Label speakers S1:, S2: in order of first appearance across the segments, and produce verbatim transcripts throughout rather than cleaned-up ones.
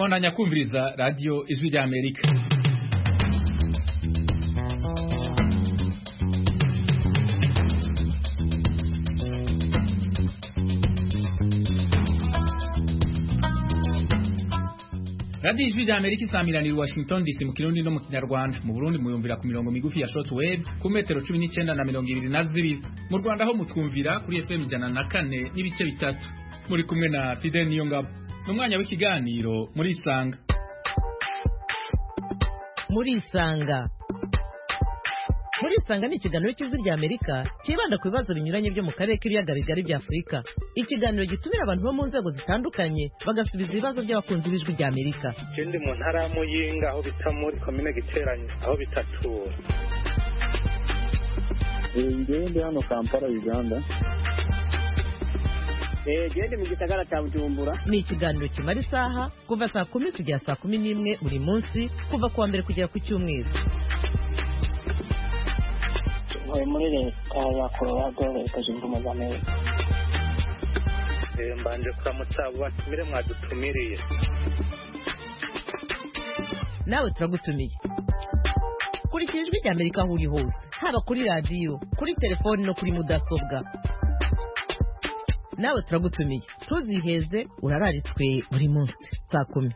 S1: Mubandanya kumviriza radio Ijwi rya Amerika. Radio Ijwi rya Amerika isamiraniye Washington D C mu Kirundi no mu Kinyarwanda. Mu Burundi muyumvira ku mirongo migufi ya shortwave ku metero cumi n'icenda na mirongo ibiri na zibiri. Mu Rwanda ho mutwumvira kuri F M ijana na kane n'ibice bitatu. Muri kumwe na Fidel Niyongabo. Numwanya w'ikiganiro muri Isanga.
S2: Muri Isanga. Muri Isanga ni ikiganiro cy'Ijwi rya Amerika kibanda ku bibazo binyuranye byo mu karere k'ibiyaga bigari bya Afurika. Ikiganiro gitumira abantu bo mu nzego zitandukanye bagasubiza ibibazo by'abakunzi b'Ijwi rya Amerika.
S3: Ikindi mu ntara ya Muyinga aho bita muri komine Giteranye aho bitatura.
S4: Ngende hano Kampala Uganda.
S5: Eh gende mu gisagara cya Bujumbura.
S2: Ni ikiganiro kimara isaha kuva saa kumi kugera saa kumi n'imwe buri munsi kuva kuwa mbere kugera ku cyumweru.
S5: Muri leta ya Colorado leta zunze ubumwe za Amerika.
S3: Eh mbanje kuramutsa batumire mwadutumiriye.
S2: Nawe turagutumiye. Kuri Ijwi rya Amerika aho uri hose, haba kuri radio, kuri telefone no kuri mudasobwa. Nawe turagutumiye. Tuziheze urararitswe buri munsi saa kumi.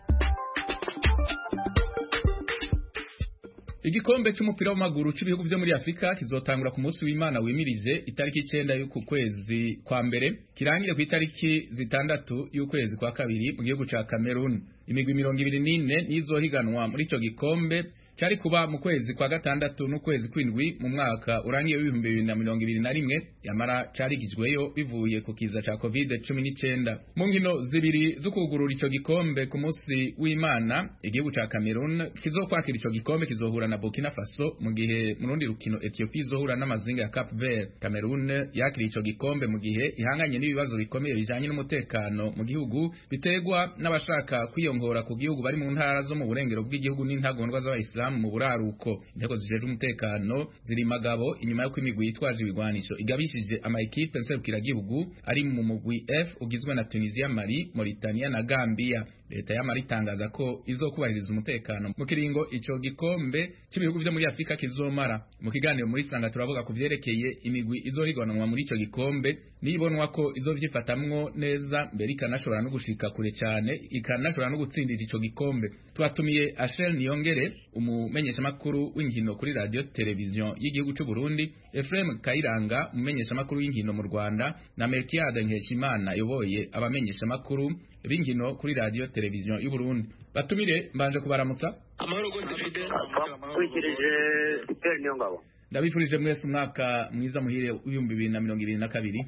S1: Igikombe cy'umupira w'amaguru cy'ibihugu byo muri Afrika kizotangura ku munsi w'Imana wimirize itariki icenda y'uku kwezi kwa mbere kirangire ku itariki zitandatu y'ukwezi kwa kabiri mu gihugu ca Cameroon. Imigwi mirongo ibiri n'ine nizohiganwa muri ico gikombe cyari kuba mu kwezi kwa gatandatu n'ukwezi kwindwi mu mwaka urangiye w'ibihumbi bibiri na mirongo ibiri na rimwe yamara carigizweyo bivuye ku kiza ca covid cumi n'icenda. Mu nkino zibiri zo kugurura ico gikombe ku munsi w'Imana igihugu ca Cameroon kizokwakira ico gikombe kizohura na Burkina Faso mu gihe mu rundi rukino Ethiopia izohura n'amazinga ya Cape Verde. Cameroon yakiriye ico gikombe mu gihe ihanganye n'ibibazo bikomeye bijanye n'umutekano mu gihugu bitegwa n'abashaka kwiyongora ku gihugu bari mu ntara zo mu burengero bw'igihugu n'intagondwa z'abayisilamu mu buraruko. Inteko zijeje umutekano ziri magabo inyuma yo kwimigwi yitwaje ibigwanisho igabishije ama equipe nserukira gihugu ari mu mugwi F ugizwe na Tunisia, Mali, Mauritania na Gambia. Leta ya Mali itangaza ko izokubahiriza umutekano mu kiringo ico gikombe cy'ibihugu byo muri Afrika kizomara. Mu kiganiro muri Sanga turavuga ku vyerekeye imigwi izohiganwa muri ico gikombe nibonwa ko izovyifatamwo neza mbere ikanashobora no gushika kure cyane ikanashobora no gutsindira ico gikombe. Twatumiye Ashel Niyongere umumenyesha makuru w'inkino kuri radio television y'igihugu cy'u Burundi, Ephraim Kayiranga umumenyesha makuru w'inkino mu Rwanda na Melchiade Nkeshimana yoboye abamenyesha makuru b'inkino kuri radio television y'u Burundi. Batumire mbanje kubaramutsa.
S3: Amahoro gose Fidel. Kwikirije Fidel Niyongabo.
S1: Ndabifurije mwese umwaka mwiza muhire w'ibihumbi bibiri na mirongo ibiri na kabiri.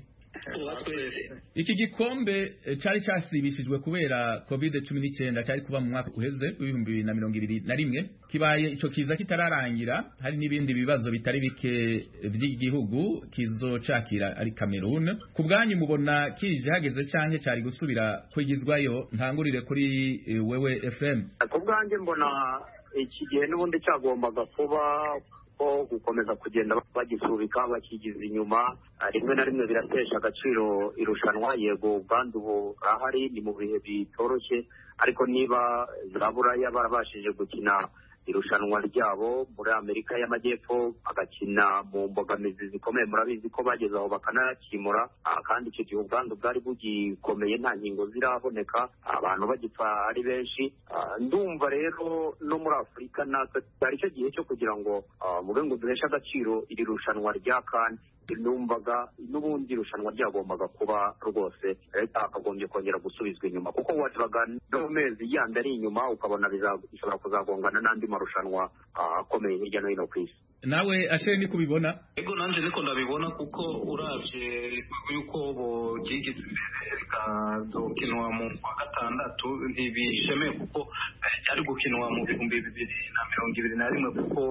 S1: Iki gikombe cari casibishijwe kubera covid cumi n'icenda cari kuba mu mwaka uheze w'ibihumbi bibiri na mirongo ibiri na rimwe kibaye ico kiza kitararangira. Hari n'ibindi bibazo bitari bike vy'igihugu kizocakira ari Cameroon. Ku bwanyu mubona kije hageze canke cari gusubira kwigizwayo? Ntangurire kuri e, wewe F M.
S3: Ku bwanjye mbona iki gihe n'ubundi cyagombaga kuba ko gukomeza kugenda bagisubika bakigiza inyuma. Rimwe na rimwe biratesha agaciro irushanwa. Yego ubwandu ubu ahari ni mu bihe bitoroshye, ariko niba Buraya barabashije gukina irushanwa ryabo muri Amerika y'Amajyepfo bagakina mu mbogamizi zikomeye, murabizi ko bageze aho bakanakimura, kandi icyo gihe ubwandu bwari bugikomeye nta nkingo ziraboneka abantu bagipfa ari benshi. Ndumva rero no muri Afurika natwe ari cyo gihe cyo kugira ngo mube ngo duheshe agaciro iri rushanwa rya CAN. Numvaga n'ubundi irushanwa ryagombaga kuba rwose leta akagombye kongera gusubizwa inyuma, kuko watraga no mezi yandi ari inyuma ukabona bizashobora kuzagongana n'andi marushanwa akomeye hirya no hino ku isi.
S1: Nawe Ashe ni kubibona?
S6: Ego nanje niko ndabibona, kuko uravye yuko bo gigize bikazokinwa mu kwa gatandatu ntibishemeye, kuko cyari gukinwa mu bihumbi bibiri na mirongo ibiri na rimwe kuko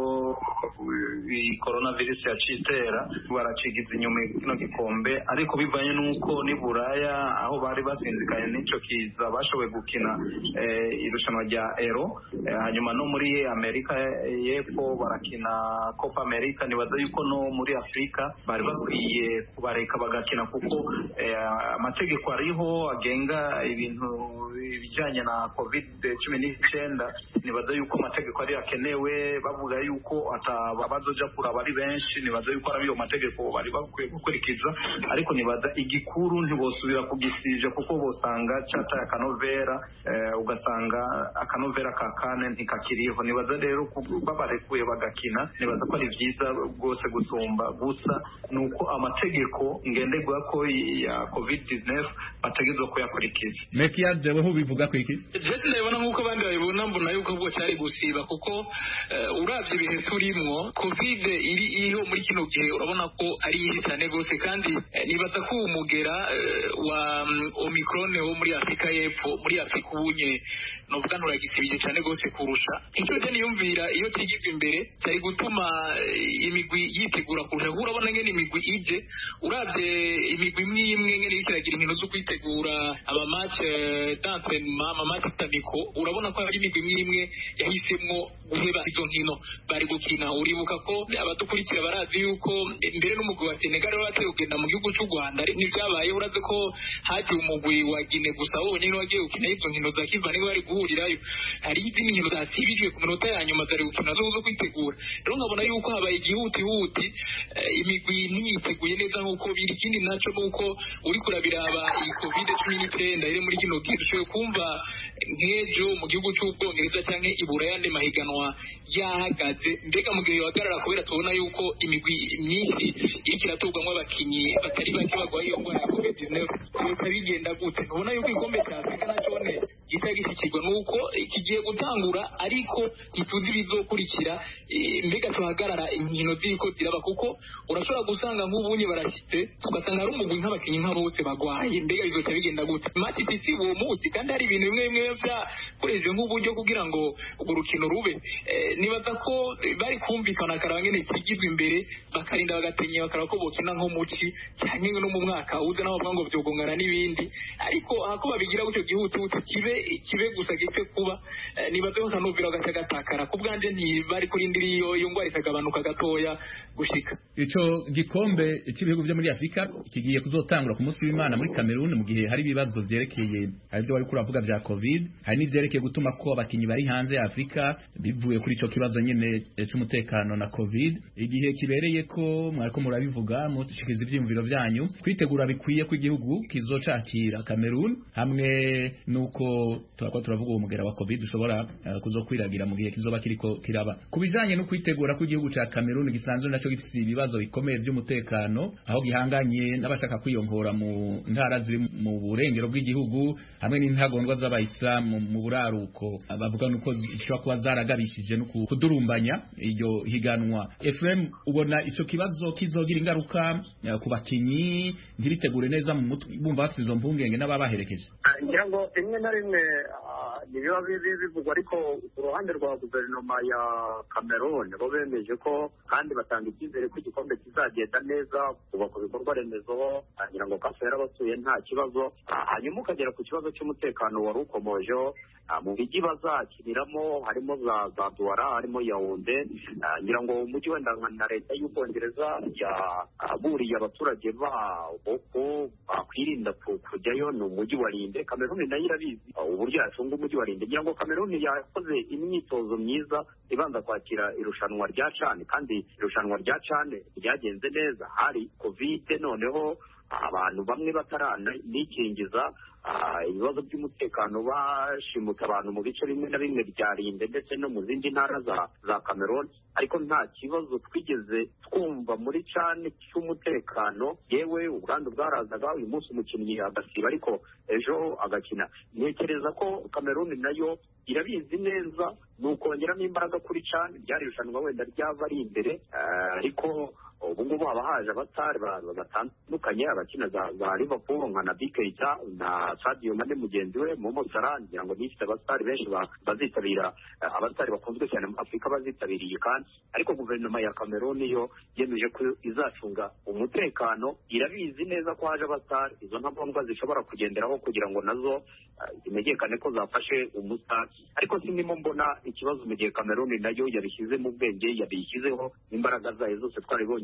S6: coronavirus yacitera baracigiza inyuma kino gikombe. Ariko bivanye nuko ni Buraya aho bari basinzikaye n'ico kiza bashoboye gukina irushanwa rya Euro. Hanyuma no muri Amerika y'Epfo barakina Copa America. Nibaza yuko no muri Afrika bari bakwiye kubareka bagakina, kuko amategeko ariho agenga ibintu ibijyanye na covid cumi n'icyenda nibaza yuko amategeko ari akenewe bavuga yuko bazoja kuraba ari benshi nibaza yuko ari ayo mategeko bari bakwiye gukurikiza ariko nibaza igikuru ntibosubira kugisije kuko bosanga cyataye akanovera ugasanga akanovera ka kane ntikakiriho nibaza rero babarekuye bagakina nibaza ko ari byiza rwose gusumba gusa nuko amategeko ngenderwa ko ya covid nineteen bategezwa kuyakurikiza
S1: Mekia jewe ho bivuga ko iki
S7: Jesse ndabona nkuko abandi babibona mbona yuko bwo cyari gusiba kuko uravye ibihe turimwo covid iri iriho muri kino gihe urabona ko ari iyi cyane gose kandi nibaza ko umugera wa Omicron wo muri Afrika y'Epfo muri Afrika ubunye novuga nturagisibije cyane gose kurusha icyo je niyumvira iyo tigize imbere cyari gutuma imigwi yitegura kurusha urabona ngene imigwi ije uravye imigwi imwe ngene ikiragira inkino zo kwitegura aba match dance mama match tamiko urabona ko ari imigwi imwe yahisemwo guheba izo nkino bari gukina uribuka ko abadukurikira barazi yuko imbere n'umugwi wa Senegal bateye kugenda mu gihugu cy'u Rwanda n'ibyabaye uraze ko haje umugwi wa Guinea gusa wonyine wagiye gukina izo nkino za Kiva niwe bari guhurirayo hari izindi nkino zasibijwe ku minota ya nyuma zari gukina zo zo kwitegura rero nkabona yuko habaye igihuti huti imigwi ntiyiteguye neza nkuko biri ikindi naco nuko uri kurabiraba iyi covid cumi n'icyenda iri muri kino gihe cyo kumva nkejo mu gihugu cy'Ubwongereza canke iburaya yandi mahiganwa yahagaze mbega mu gihe wagarara kubera tubona yuko imigwi myinshi iriko iratugwamwo abakinyi batari bake bagwaye iyo ngwara ya covid nineteen leta bigenda gute ubona yuko igikombe cya Afrika nacone gitagishikirwa nuko kigiye gutangura ariko ntituzi bizokurikira mbega tuhagarara inkino ziriko ziraba kuko urashobora gusanga nk'ubunye barashyitse tugasanga ari umugwi nk'abakinyi nka bose bagwaye mbega bizoca bigenda gute match tisi uwo munsi kandi hari ibintu bimwe bimwe byakoreje nk'uburyo kugira ngo urwo rukino rube nibaza ko bari kumvikana akaraba ngene kigizwe imbere bakarinda bagatenya bakaraba ko bokina nko muci cyane no mu mwaka uze naho bavuga ngo vyogongana n'ibindi ariko hako babigira gutyo gihuti uti kibe kibe gusa gipfe kuba nibaza ko kanovira gatatakara kubwanje nti bari kurindira iyo iyo ngwara ikagabanuka gatoya gushika
S1: ico gikombe cy'ibihugu byo muri Afrika kigiye kuzotangura ku munsi w'Imana muri Cameroon mu gihe hari ibibazo vyerekeye aribyo bari kuravuga vya covid hari n'ivyerekeye gutuma ko abakinyi bari hanze ya Afrika bivuye kuri ico kibazo nyene cy'umutekano na covid igihe kibereye ko mwariko murabivuga mutishikiza ivyimviro vyanyu kwitegura bikwiye ko igihugu kizocakira Cameroon hamwe nuko twako turavuga umugera wa covid ushobora uh, kuzokwiragira mu gihe kizoba kiriko kiraba kubijanye no kwitegura ko igihugu ca Cameroon gisanzwe naco gifite ibibazo bikomeye by'umutekano aho gihanganye n'abashaka kwiyongora mu ntara ziri mu burengero bw'igihugu hamwe n'intagondwa z'abayisilamu mu buraruko bavuga nuko zishobora kuba zaragabishije no kudurumbanya iryo higanwa Efrem ubona ico kibazo kizogira ingaruka uh, ku bakinyi ntiritegure neza mu mutwe bumva bafite izo mpungenge n'ababaherekeje
S3: ngira ngo rimwe na rimwe nibiba bivugwa ariko ku ruhande rwa guverinoma ya Cameroon bo bemeje ko kandi batanga icyizere ko igikombe kizagenda neza kubaka ibikorwa remezo ngira ngo kafe yarabasuye nta kibazo hanyuma ukagera ku kibazo cy'umutekano wari ukomojeho mu mijyi bazakiniramo harimo za za Douala harimo Yaounde ngira ngo umujyi wenda na leta y'Ubwongereza yaburiye abaturage babo ko bakwirinda kujyayo ni umujyi wa Linde Cameroon nayo irabizi uburyo yacunga umujyi wa Linde ngira ngo Cameroon yakoze imyitozo myiza ibanza kwakira irushanwa rya CHAN kandi irushanwa rya CHAN ryagenze neza hari covid noneho abantu bamwe batarana nikingiza ibibazo by'umutekano bashimuta abantu mu bice bimwe na bimwe bya Linde ndetse no mu zindi ntara za za Cameroon ariko nta kibazo twigeze twumva muri CHAN cy'umutekano yewe ubwandu bwarazaga uyu munsi umukinnyi agasiba ariko ejo agakina ntekereza ko Cameroon nayo irabizi neza nukongeramo imbaraga kuri CHAN ryari irushanwa wenda ryava ari imbere ariko ubu ngubu haba haje abatari batandukanye abakina za Liverpool nka Naby Keita na Sadio Mane mugenzi we Momo Salah ngira ngo nifite abatari benshi bazitabira abatari bakunzwe cyane mu Afrika bazitabiriye kandi ariko guverinoma ya Cameroon yo yemeje ko izacunga umutekano irabizi neza ko haje abatari izo ntabwombwa zishobora kugenderaho kugira ngo nazo imenyekane ko zafashe umusatsi ariko sinimo mbona ikibazo mu gihe Cameroon nayo yabishyize mu bwenge yabishyizeho imbaraga zayo zose twaribonye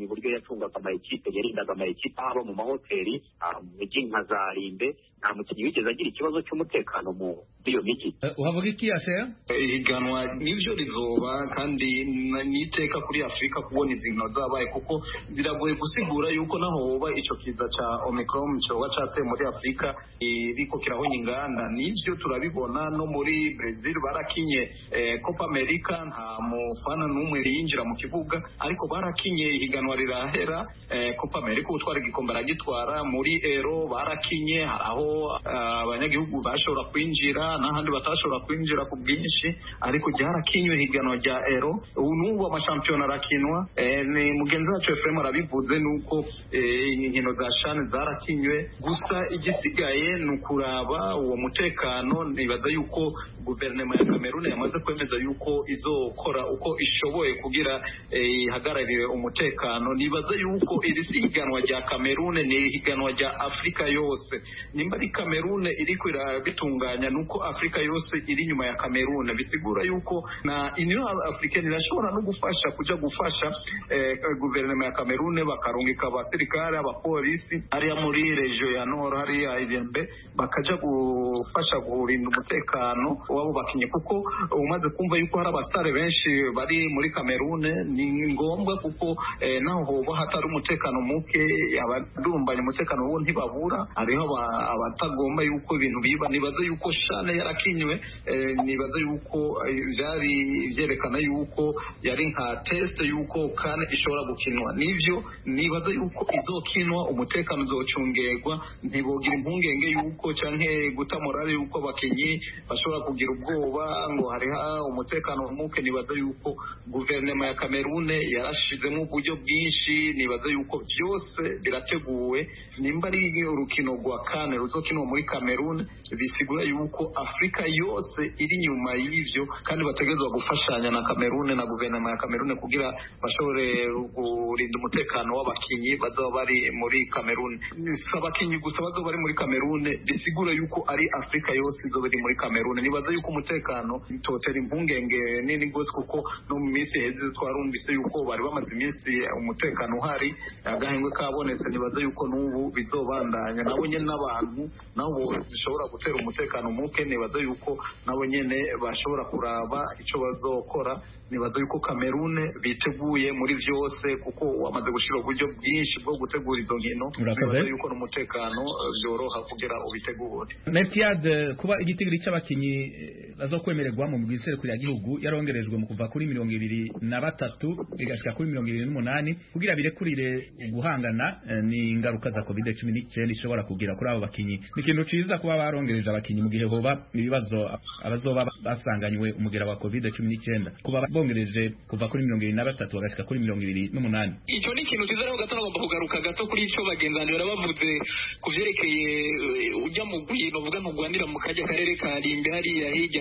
S3: uburyo yacungaga amayikipe yarindaga amayikipe haba mu mahoteli mu mijyi nka za Rimbe nta mukinnyi wigeze agira ikibazo cy'umutekano mu iyo mijyi.
S1: Uhavuga iki Asher?
S6: Ihiganwa nivyo rizoba kandi niteka kuri Afrika kubona izi nkino zabaye kuko biragoye gusigura yuko naho hoba ico kiza ca Omicron cyoba cateye muri Afrika iriko kirahonya inganda. Nivyo turabibona no muri Brazil barakinye eh, Copa America nta mufana n'umwe yinjira mu kibuga ariko barakinye ihiganwa rirahera eh, Copa America utwara igikombe aragitwara muri Euro barakinye haraho abanyagihugu uh, bashobora kwinjira n'ahandi batashobora kwinjira ku bwinshi ariko ryarakinywe ihiganwa rya Euro. Ubu n'ubu amashampiyona arakinwa eh, ni mugenzi wacu Efrem arabivuze nuko eh, inkino za CHAN zarakinywe gusa igisigaye nukuraba uwo mutekano. Nibaza yuko guverinoma ya Cameroon yamaze kwemeza yuko izokora uko ishoboye kugira ihagararire eh, umutekano. Nibaza yuko iri siganwa rya Cameroon ni higanwa rya Afrika yose. Nimba ari Cameroon iriko irabitunganya nuko Afrika yose iri nyuma ya Cameroon, bisigura yuko na Union Africaine irashobora no gufasha kuja gufasha eh, guverinoma ya Cameroon bakarungika abasirikare abapolisi ari muri region ya Nord hari ya Ilembe bakaja gufasha kurinda umutekano wabo bakinye kuko umaze kumva yuko hari abastare benshi bari muri Cameroon. Ni ngombwa kuko eh, naho hoba hatari umutekano muke abadumbanya umutekano wo ntibabura ariho abatagomba yuko ibintu biba. Nibaza yuko CHAN yarakinywe eh, nibaza yuko byari byerekana yuko yari nka test yuko kan ishobora gukinwa. Nivyo nibaza yuko izokinwa umutekano uzocungerwa ntibogira impungenge yuko canke guta morale yuko abakinyi bashobora kugira ubwoba ngo hari ha umutekano muke. Nibaza yuko guverinoma ya Cameroon yarashizemo uburyo bwinshi. Nibaza yuko byose birateguwe. Nimba ari urukino rwa kan ruzokinwa muri Cameroon bisigura yuko Afrika yose iri nyuma y'ivyo kandi bategezwa gufashanya na Cameroon na guverinoma ya Cameroon kugira bashobore kurinda umutekano w'abakinyi bazaba bari muri Cameroon. Abakinyi gusa bazaba bari muri Cameroon bisigura yuko ari Afrika yose izoba iri muri Cameroon. Nibaza yuko umutekano totera impungenge nini gose kuko no mu minsi heze twarumvise yuko bari bamaze iminsi umutekano uhari agahengwe kabonetse. Nibaza yuko n'ubu bizobandanya nabo nyene n'abantu nabo zishobora gutera umutekano muke. Nibaza yuko nabo nyene bashobora kuraba ico bazokora. Nibaza yuko Cameroon biteguye muri vyose kuko wamaze gushira uburyo bwinshi bwo gutegura izo nkino. Nibaza yuko n'umutekano byoroha kugira ubitegure.
S1: Metiad kuba igitigiri cy'abakinyi bazokwemererwa mu bwisere kuri gihugu yarongerejwe mu kuva kuri mirongo ibiri na batatu bigashika kuri mirongo ibiri n'umunani kugira birekurire guhangana ni ingaruka za covid cumi n'icyenda ishobora kugira kuri abo bakinyi. Ni ikintu ciza kuba barongereje abakinyi mu gihe hoba ibibazo abazoba basanganywe umugera wa covid cumi n'icyenda kuba bongereje kuva kuri mirongo ibiri na batatu bagashika kuri mirongo ibiri n'umunani.
S7: Icyo ni ikintu ciza rero gato nagomba kugaruka gato kuri ico bagenzanira bavuze kuvyerekeye ujya mu gwino vuga ntugwanira mu kajya karere ka Rimbe hariya hirya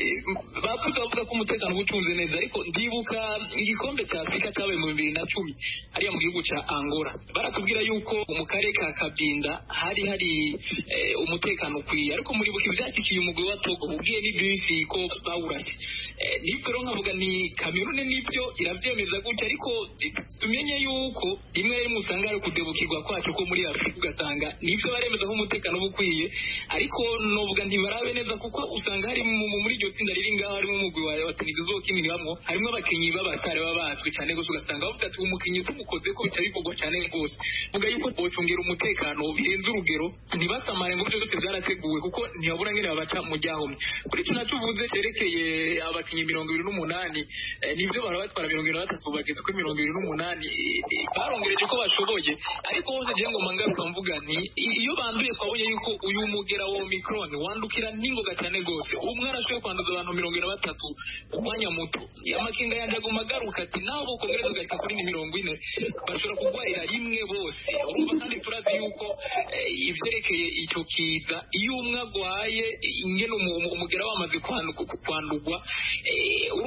S7: bavuga bavuga ko umutekano ucunze neza ariko ndibuka igikombe cya Afrika cyabaye mu bibiri na cumi hariya mu gihugu cya Angola baratubwira yuko mu karere ka Kabinda hari hari eh, umutekano ukwiye ariko muri buki byashyikiye umugwi wa Togo ubwiye ni bisi ko bawurashye eh, nibyo rero nkavuga ni Cameroon nibyo iravyemeza gutya ariko tumenye yuko rimwe rimwe usanga ari kudebukirwa kwacu ko muri Afrika ugasanga nibyo baremeza ko umutekano ubukwiye ariko novuga ntibarabe neza kuko usanga hari muri iryo tsinda riri ngaho harimo umugwi wa watenizo zokimini bamwo harimo abakinyi b'abasare babazwe cyane gose ugasanga bavuga ati umukinyi tumukoze ko bitari kugwa cyane gose vuga yuko bocungera umutekano birenze urugero ntibasamare ngo byose byarateguwe kuko ntiyabura ngene babaca mu jyahomye kuri cyo nacuvuze cerekeye abakinyi mirongo ibiri n'umunani eh, nivyo barabatwara mirongo ibiri na batatu bageze kuri mirongo ibiri n'umunani eh, barongereje ko bashoboye ariko hose je ngo mangaruka mvuga nti iyo banduye twabonye yuko uyu mugera wa Omicron wandukira ningoga cyane gose umwe arashoboye kwanduza abantu mirongo ine na batatu umwanya muto amakinga yanje gumagaruka ati naho bokongereza gashika kuri mirongo ine bashobora kugwarira rimwe bose urumva kandi turazi yuko eh, ivyerekeye icyo kiza iyo umwe agwaye ingene umugera wamaze kwandurwa eh, urumva ko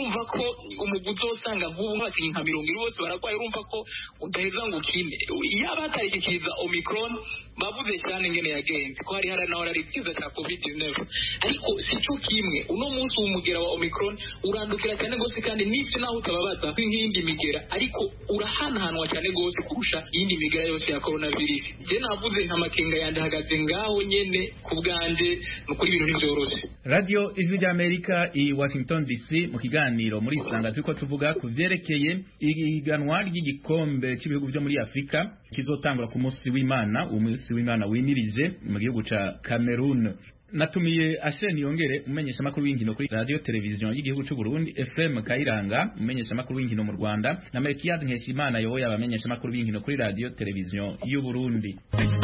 S7: umugwi uzosanga nk'ubu nk'abakinnyi nka mirongo ine bose baragwaye urumva ko udaheza ngo ukine yaba hatari iki kiza Omicron bavuze cyane ingene yagenze ko hari hari naho ari ikiza cya covid nineteen ariko si cyo kimwe uno munsi umugera wa Omicron urandukira cyane gose kandi n'icyo naho utababaza nk'indi migera ariko urahanahanwa cyane gose kurusha iyindi migera yose ya coronavirus je navuze nka makenga yandi hagaze ngaho nyene ku bwanje nukuri ibintu ntivyoroshe.
S1: Radio Ijwi ry'Amerika i Washington D C mu kiganiro muri Isanga turiko tuvuga ku vyerekeye iganwa ry'igikombe cy'ibihugu byo muri Afrika kizotangura ku munsi w'Imana umunsi w'Imana wimirije mu gihugu ca Cameroon. Natumiye Asheni Yongere umenyesha makuru w'inkino kuri radio television y'igihugu cy'u Burundi F M Kayiranga umenyesha makuru w'inkino mu Rwanda na Melchiade Nkeshimana yoboye abamenyesha makuru w'inkino kuri radio television y'u Burundi.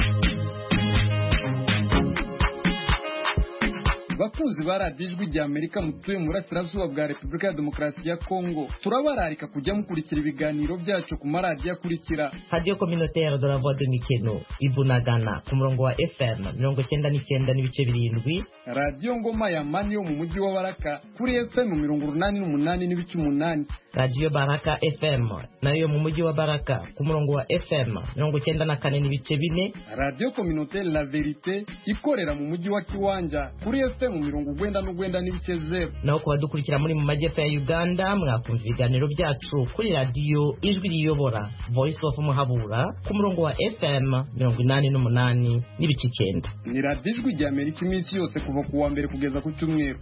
S8: Bakunzi ba Radio Ijwi ry'Amerika mutuye mu burasirazuba bwa Repubulika ya Demokarasi ya Kongo turabararika kujya mukurikira ibiganiro byacu ku maradiyo akurikira
S2: Radio Communautaire de la Voix de Mikeno Ibunagana ku murongo wa F M mirongo icyenda n'icyenda n'ibice birindwi,
S8: Radio Ngoma ya Mani yo mu mujyi wa Baraka kuri F M mirongo inani n'umunani n'ibice umunani,
S2: Radio Baraka F M nayo mu mujyi wa Baraka ku murongo wa F M mirongo icyenda na kane n'ibice bine,
S8: Radio Communautaire La Verite ikorera mu mujyi wa Kiwanja kuri F M mu mirongo gwenda n'ugwenda n'ibice zero.
S2: Naho kuba dukurikira muri mu majyepfo ya Uganda mwakumva ibiganiro byacu kuri radio Ijwi riyobora Voice of Muhabura ku murongo wa F M mirongo inani n'umunani n'ibice icyenda.
S8: Ni Radio Ijwi ry'Amerika iminsi yose kuva ku wa mbere kugeza ku cyumweru.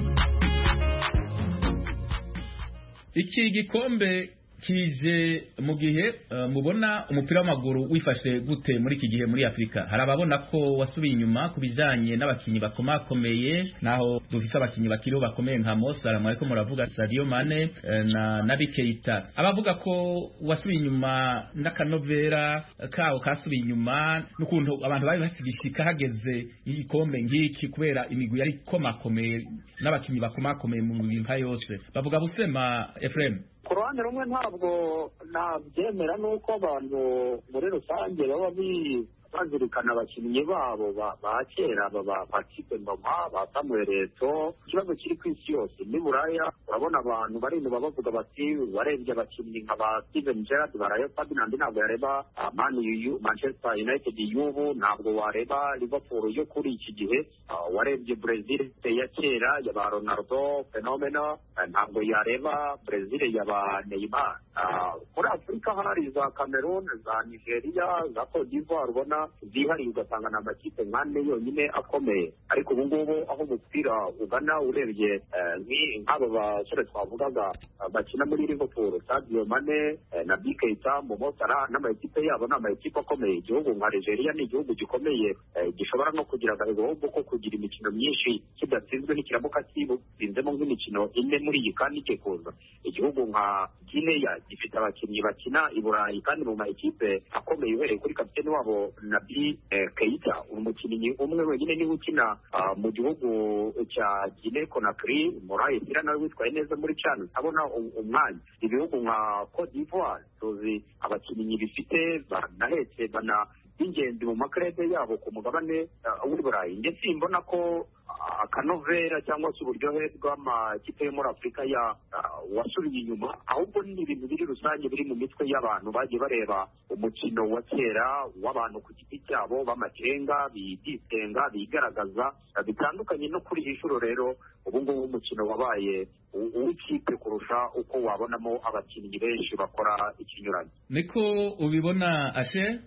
S1: Iki gikombe kije mu gihe uh, mubona umupira w'amaguru wifashe gute muri iki gihe muri Afrika. Hari ababona ko wasubiye inyuma kubijanye n'abakinyi bakomakomeye, naho dufise abakinyi bakiriho bakomeye nka Mo Salah ariko muravuga Sadio Mane uh, na Naby Keita. Abavuga ko wasubiye inyuma n'akanovera kawo kasubiye inyuma n'ukuntu abantu bari basigishika hageze igikombe ngiki kubera imigwi yari komakomeye n'abakinyi bakomakomeye mu bintu yose. Bavuga busema Ephraim.
S3: Ku ruhande rumwe ntabwo nabyemera nuko abantu muri rusange baba bazirikana abakinnyi babo ba kera ba kipe ngoma ba Samuel Eto'o. Ikibazo kiri ku isi yose ni Buraya, urabona abantu barimo bavuga bati barebye abakinnyi nka ba Steven Gerrard barayo Ferdinand ntabwo yareba Man U, Manchester United y'ubu ntabwo wareba Liverpool yo kuri iki gihe, warebye Brazil ya kera ya ba Ronaldo Fenomeno ntabwo yareba Brazil ya ba Neymar. Muri Afrika hari za Cameroon, za Nigeria, za Cote d'Ivoire ubona zihariye ugasanga na makipe nkane yonyine akomeye, ariko ubu ngubu aho umupira ugana urebye nk'abo basore twavugaga bakina muri Liverpool, Sadio Mane, Naby Keita, Mo Salah n'amakipe yabo n'amakipe akomeye. Igihugu nka Nigeria ni igihugu gikomeye gishobora no kugira agahombo ko kugira imikino myinshi kidatsinzwe n'ikiramuka kitsinzemo nk'imikino ine muri iyi kandi kekuza. Igihugu nka Guinea gifite abakinnyi bakina i Burayi kandi mu makipe akomeye uhereye kuri kapiteni wabo Naby Keita, umukinnyi umwe wenyine niwe ukina mu gihugu cya Guinea Conakry. Moraes ira nawe witwaye neza muri CHAN abona umwanya. Ibihugu nka Cote d'Ivoire tuzi abakinnyi bifite banahetse bana ingenzi mu makrebe yabo ku mugabane w'u Burayi. Ndetse mbona ko akanovera cyangwa se uburyohe bw'amakipe yo muri Afrika ya wasubiye inyuma, ahubwo ni ibintu biri rusange biri mu mitwe y'abantu bagiye bareba umukino wa kera w'abantu ku giti cyabo b'amakenga bidisenga bigaragaza bitandukanye no kuri inshuro. Rero ubu ngubu umukino wabaye uw'ikipe kurusha uko wabonamo abakinnyi benshi bakora ikinyuranye.
S1: Niko ubibona Ashe?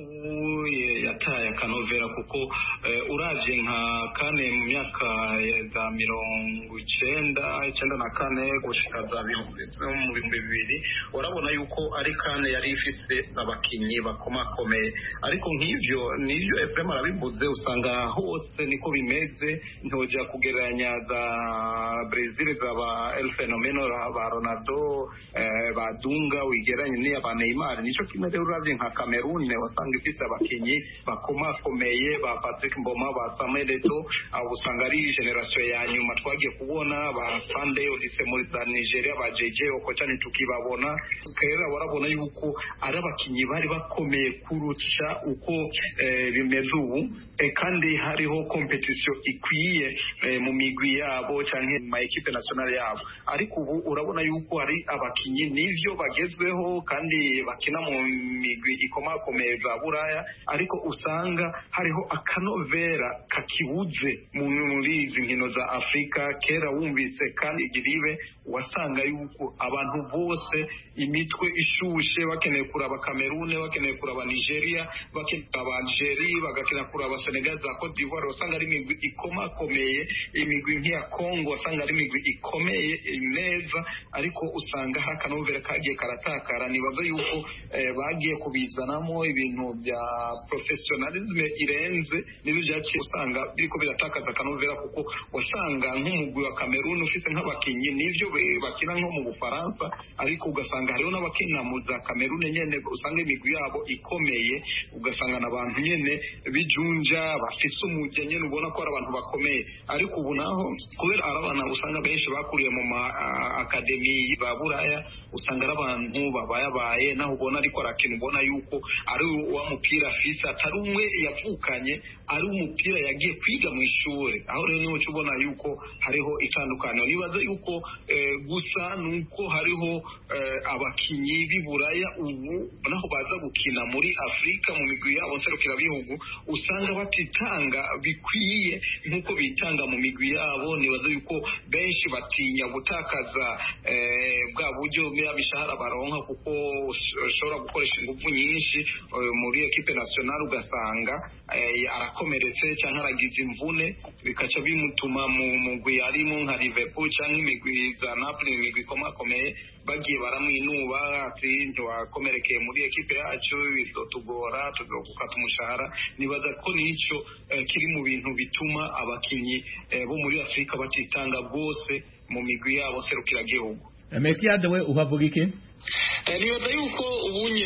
S6: Yataye akanovera kuko uravye nka kane mu myaka za mirongo icenda icenda na kane gushika za bihumbi bibiri urabona yuko ari kane yari ifise abakinyi bakomakomeye, ariko nk'ivyo nivyo Ephraim arabivuze usanga hose niko bimeze. Ntoja kugereranya za Brazil za ba El Fenomeno ba Ronaldo ba Dunga wigeranye ni aba Neymar, nico kimwe rero uravye nka Cameroon usanga ifise abakinyi bakomakomeye ba Patrick Mboma ba Samuel Eto'o abo usanga ari generation ya nyuma twagiye kubona ba Fande Olise muri za Nigeria ba J J Okocha ntitukibabona kera warabona yuko ari abakinyi bari bakomeye kurusha uko eh, bimeze ubu eh, kandi hariho competition ikwiye eh, mu migwi yabo canke mu equipe nationale yabo ariko ubu urabona yuko ari abakinyi nivyo bagezweho kandi bakina mu migwi ikomakomeye za Buraya ariko usanga hariho akanovera kakibuze muri izi nkino za Afrika kera wumvise kandi igiribe wasanga yuko abantu bose imitwe ishushe bakeneye kuraba Cameroon bakeneye kuraba Nigeria bakeneye kuraba Algeria bagakeneye kuraba Senegal za Cote d'Ivoire wasanga ari imigwi ikomakomeye imigwi nk'iya Congo wasanga ari imigwi ikomeye neza ariko usanga hakanovera kagiye karatakara nibaza yuko eh, bagiye kubizanamo ibintu bya professionalism irenze n'ibyo byaciye usanga biriko biratakaza akanovera kuko wasanga nk'umugwi wa Cameroon ufise nk'abakinyi nivyo bakina nko mu Bufaransa ariko ugasanga hariho n'abakina mu za Cameroon nyene usanga imigwi yabo ikomeye ugasanga n'abantu nyene bijunja bafise umujya nyene ubona ko ari abantu bakomeye ariko ubu naho kubera arabana usanga benshi bakuriye mu ma academy ba Buraya usanga ari abantu babayabaye naho ubona ariko arakina ubona yuko ari wa mupira afise atari umwe yavukanye ari umupira yagiye kwiga mu ishuri aho rero niho ubona yuko hariho itandukaniro nibaza yuko eh, gusa nuko hariho eh, abakinyi b'Iburaya ubu naho baza gukina muri Afrika mu migwi yabo nserukira bihugu usanga batitanga bikwiye nkuko bitanga mu migwi yabo nibaza yuko benshi batinya gutakaza eh, bwa buryo bw'abishahara baronka kuko ushobora gukoresha ingufu nyinshi eh, muri equipe nationale ugasanga eh, arakomeretse cyangwa aragize imvune bikaca bimutuma mu mugwi arimo nka Liverpool cyangwa imigwi za Napoli imigwi ikomakomeye bagiye baramwinuba ati ntiwakomerekeye muri ekipe yacu bizotugora tuzogukata umushahara nibaza ko nico eh, kiri mu bintu bituma abakinyi eh, bo muri Afrika batitanga bwose mu migwi yabo serukira gihugu.
S1: Mekiade we uhavuga iki?
S7: nibaza yuko ubunye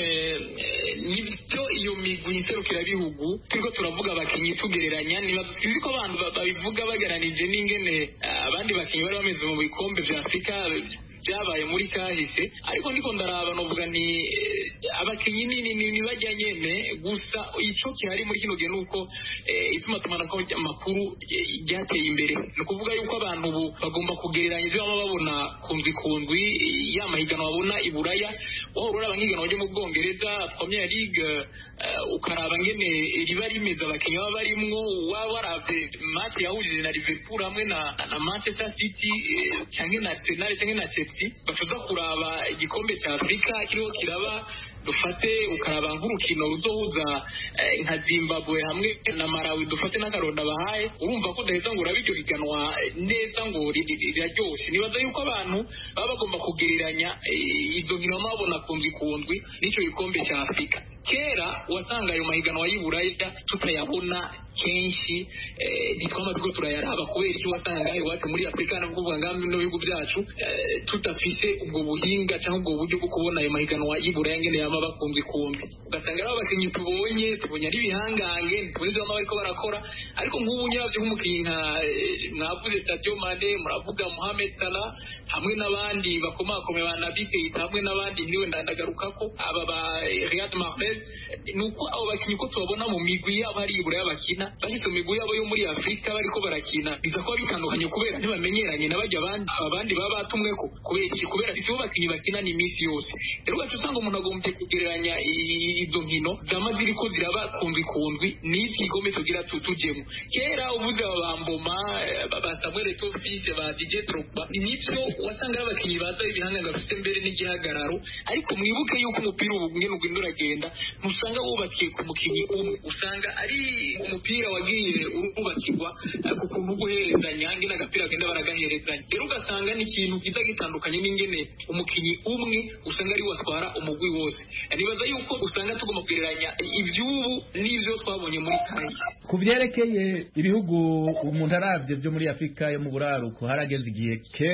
S7: nibyo iyo migwi nserukira bihugu turiko turavuga abakinyi tugereranya nibaza ko abantu babivuga bagaranije n'ingene abandi bakinyi bari bameze mu bikombe vya Afrika byabaye muri kahise ariko ndiko ndaraba novuga ni abakinyi nini ni bajya nyene gusa ico kihari muri kino gihe nuko ituma tumana ko amakuru ryateye imbere no kuvuga yuko abantu ubu bagomba kugereranya ibyo baba babona kundwi kundwi yamahiganwa babona Iburaya aho urara abangiganwa byo mu Bwongereza Premier League ukaraba ngene riba rimeze abakinyi baba barimwo waravye match yahujije na Liverpool hamwe na na Manchester City cyangwa na Arsenal cyangwa na Chelsea bacuza kuraba igikombe cya Afrika kiriho kiraba dufate ukaraba nk'urukino ruzohuza eh, nka Zimbabwe hamwe na Malawi dufate n'akaronda bahaye urumva ko daheza ngo urabiryo higanwa neza ngo riraryoshe nibaza yuko abantu baba bagomba kugereranya eh, izo nkino mabona kundwi kundwi n'icyo gikombe cya Afrika kera wasanga ayo mahiganwa y'Iburaya tutayabona kenshi ntitwamaze ko turayaraba kubera icyo wasanga iwacu muri Afrika no kuvuga ngambi no bihugu byacu eh, tutafise ubwo buhinga cyangwa ubwo buryo bwo kubona ayo mahiganwa y'Iburaya ngene yama bakumbi kumbi ugasanga rero abakinyi tubonye tubonye ari bihangange ntitubeze bama bariko barakora ariko nk'ubu nyabyo nk'umukinyi nka mwavuze Sadio Mane muravuga Mohamed Salah hamwe n'abandi bakomakomeye ba Naby Keita hamwe n'abandi niwe ndandagarukako aba ba Riyad Mahrez nuko abo bakinyi ko tubabona mu migwi yabo hari Iburaya bakina bashyize mu migwi yabo yo muri Afrika bariko barakina biza kuba bitandukanye kubera ntibamenyeranye n'abajya abandi abandi baba batumwe ko kubera iki kubera icyo bakinyi bakina ni misi yose rero gacu usanga umuntu agombye kugereranya izo nkino zama ziriko ziraba kundwi kundwi n'iki gikombe tugira tutujemo kera ubuze abamboma ba Samuel Eto'o ba Didier Drogba nivyo wasanga abakinyi baza ibihanga gafite mbere n'igihagararo ariko mwibuke yuko umupira ubu ngene ugenda uragenda musanga wubakiye ku mukinyi umwe usanga ari umupira wagiye urubakirwa ku kuntu guherezanya ngene agapira agenda baragaherezanya rero ugasanga ni ikintu kiza gitandukanye n'ingene umukinyi umwe usanga ari waswara umugwi wose nibaza yuko usanga tugomba kugereranya ivyubu n'ivyo twabonye muri Kenya
S1: ku byerekeye ibihugu umuntu aravye byo muri Afrika yo mu buraruko harageze igihe kera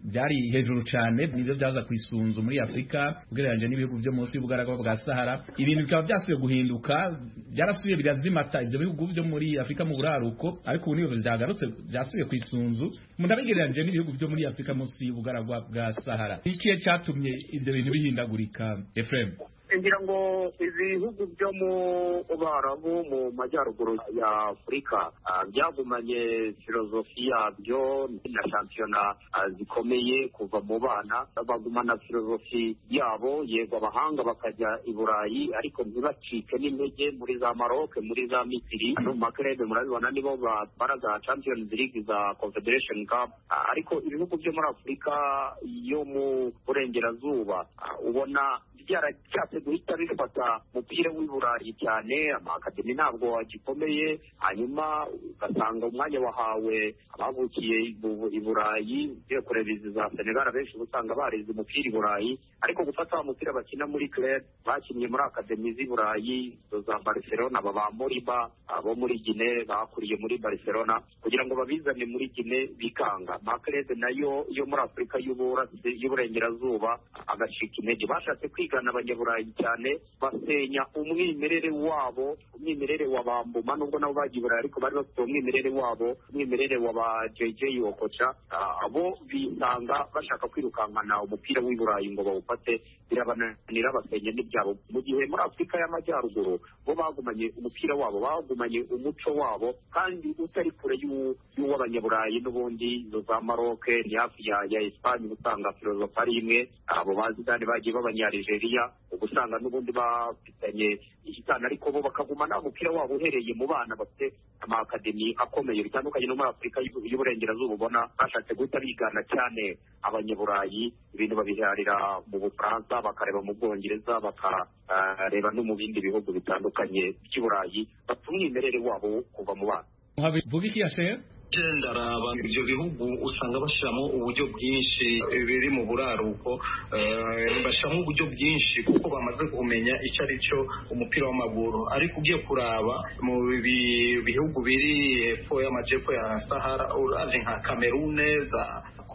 S1: byari hejuru cyane, nibyo byaza kwisunzu muri Afrika ugereranyije n'ibihugu byo munsi y'ubugaragwa bwa Sahara. Ibintu bikaba byasubiye guhinduka, byarasubiye birazimata ivyo bihugu byo muri Afrika mu buraruko, ariko ubu niyo byagarutse byasubiye kwisunzu mundabigereranyije n'ibihugu byo muri Afrika munsi y'ubugaragwa bwa Sahara. Ikiye cyatumye ivyo bintu bihindagurika Ephraim?
S3: ngira ngo ibihugu byo mu Barabu mu majyaruguru ya Afurika byagumanye filozofi yabyo na shampiyona zikomeye kuva mu bana, bagumana filozofi yabo. Yego abahanga bakajya i Burayi ariko ntibacike n'intege muri za Maroc, muri za Misiri no mu makrebe murabibona nibo baraza Champions League za Confederation Cup. Ariko ibihugu byo muri Afurika yo mu burengerazuba ubona byaracyatse guhita bifata umupira w'i Burayi cyane, amakademi ntabwo agikomeye, hanyuma ugasanga umwanya wahawe abavukiye i Burayi. Ugiye kureba izi za Senegal benshi usanga barize umupira i Burayi, ariko gufata umupira bakina muri club bakinnye muri akademi z'i Burayi za Barcelona, baba Moriba abo muri Guinea bakuriye muri Barcelona, kugira ngo babizane muri Guinea bikanga. Amaklub nayo yo muri Afurika y'uburengerazuba agacika intege, bashatse kwiga n'abanyaburayi cyane, basenya umwimerere wabo, umwimerere wa Bambuma nubwo nabo bagiye Burayi ariko bari bafite umwimerere wabo, umwimerere wa ba J J Okocha. Abo bisanga bashaka kwirukankana umupira w'i Burayi ngo bawufate, birabananira basenya n'ibyabo. Mu gihe muri Afurika y'Amajyaruguru bo bagumanye umupira wabo, bagumanye umuco wabo, kandi utari kure y'uw'abanyaburayi n'ubundi za Maroc ni hafi ya ya Espagne, usanga filozofi ari imwe. Abo bazidani bagiye b'abanyarigeria ubusanga n'ubundi bafitanye igitana, ariko bo bakagumana umupira wabo uhereye mu bana bafite amakademi akomeye bitandukanye no muri Afurika y'uburengerazuba. Ubona bashatse guhita bigana cyane abanyaburayi, ibintu babiharira mu Bufaransa, bakareba mu Bwongereza, bakareba no mu bindi bihugu bitandukanye by'i Burayi, bafite umwimerere wabo kuva mu bana.
S1: Vuga iki yashe
S6: ndaraba ibyo bihugu usanga bashyiramo uburyo bwinshi biri mu buraruko, bashyiramo uburyo bwinshi kuko bamaze kumenya icyo ari cyo umupira w'amaguru. Ariko ugiye kuraba mu bihugu biri hepfo y'amajyepfo ya Sahara, uraje nka Cameroon, za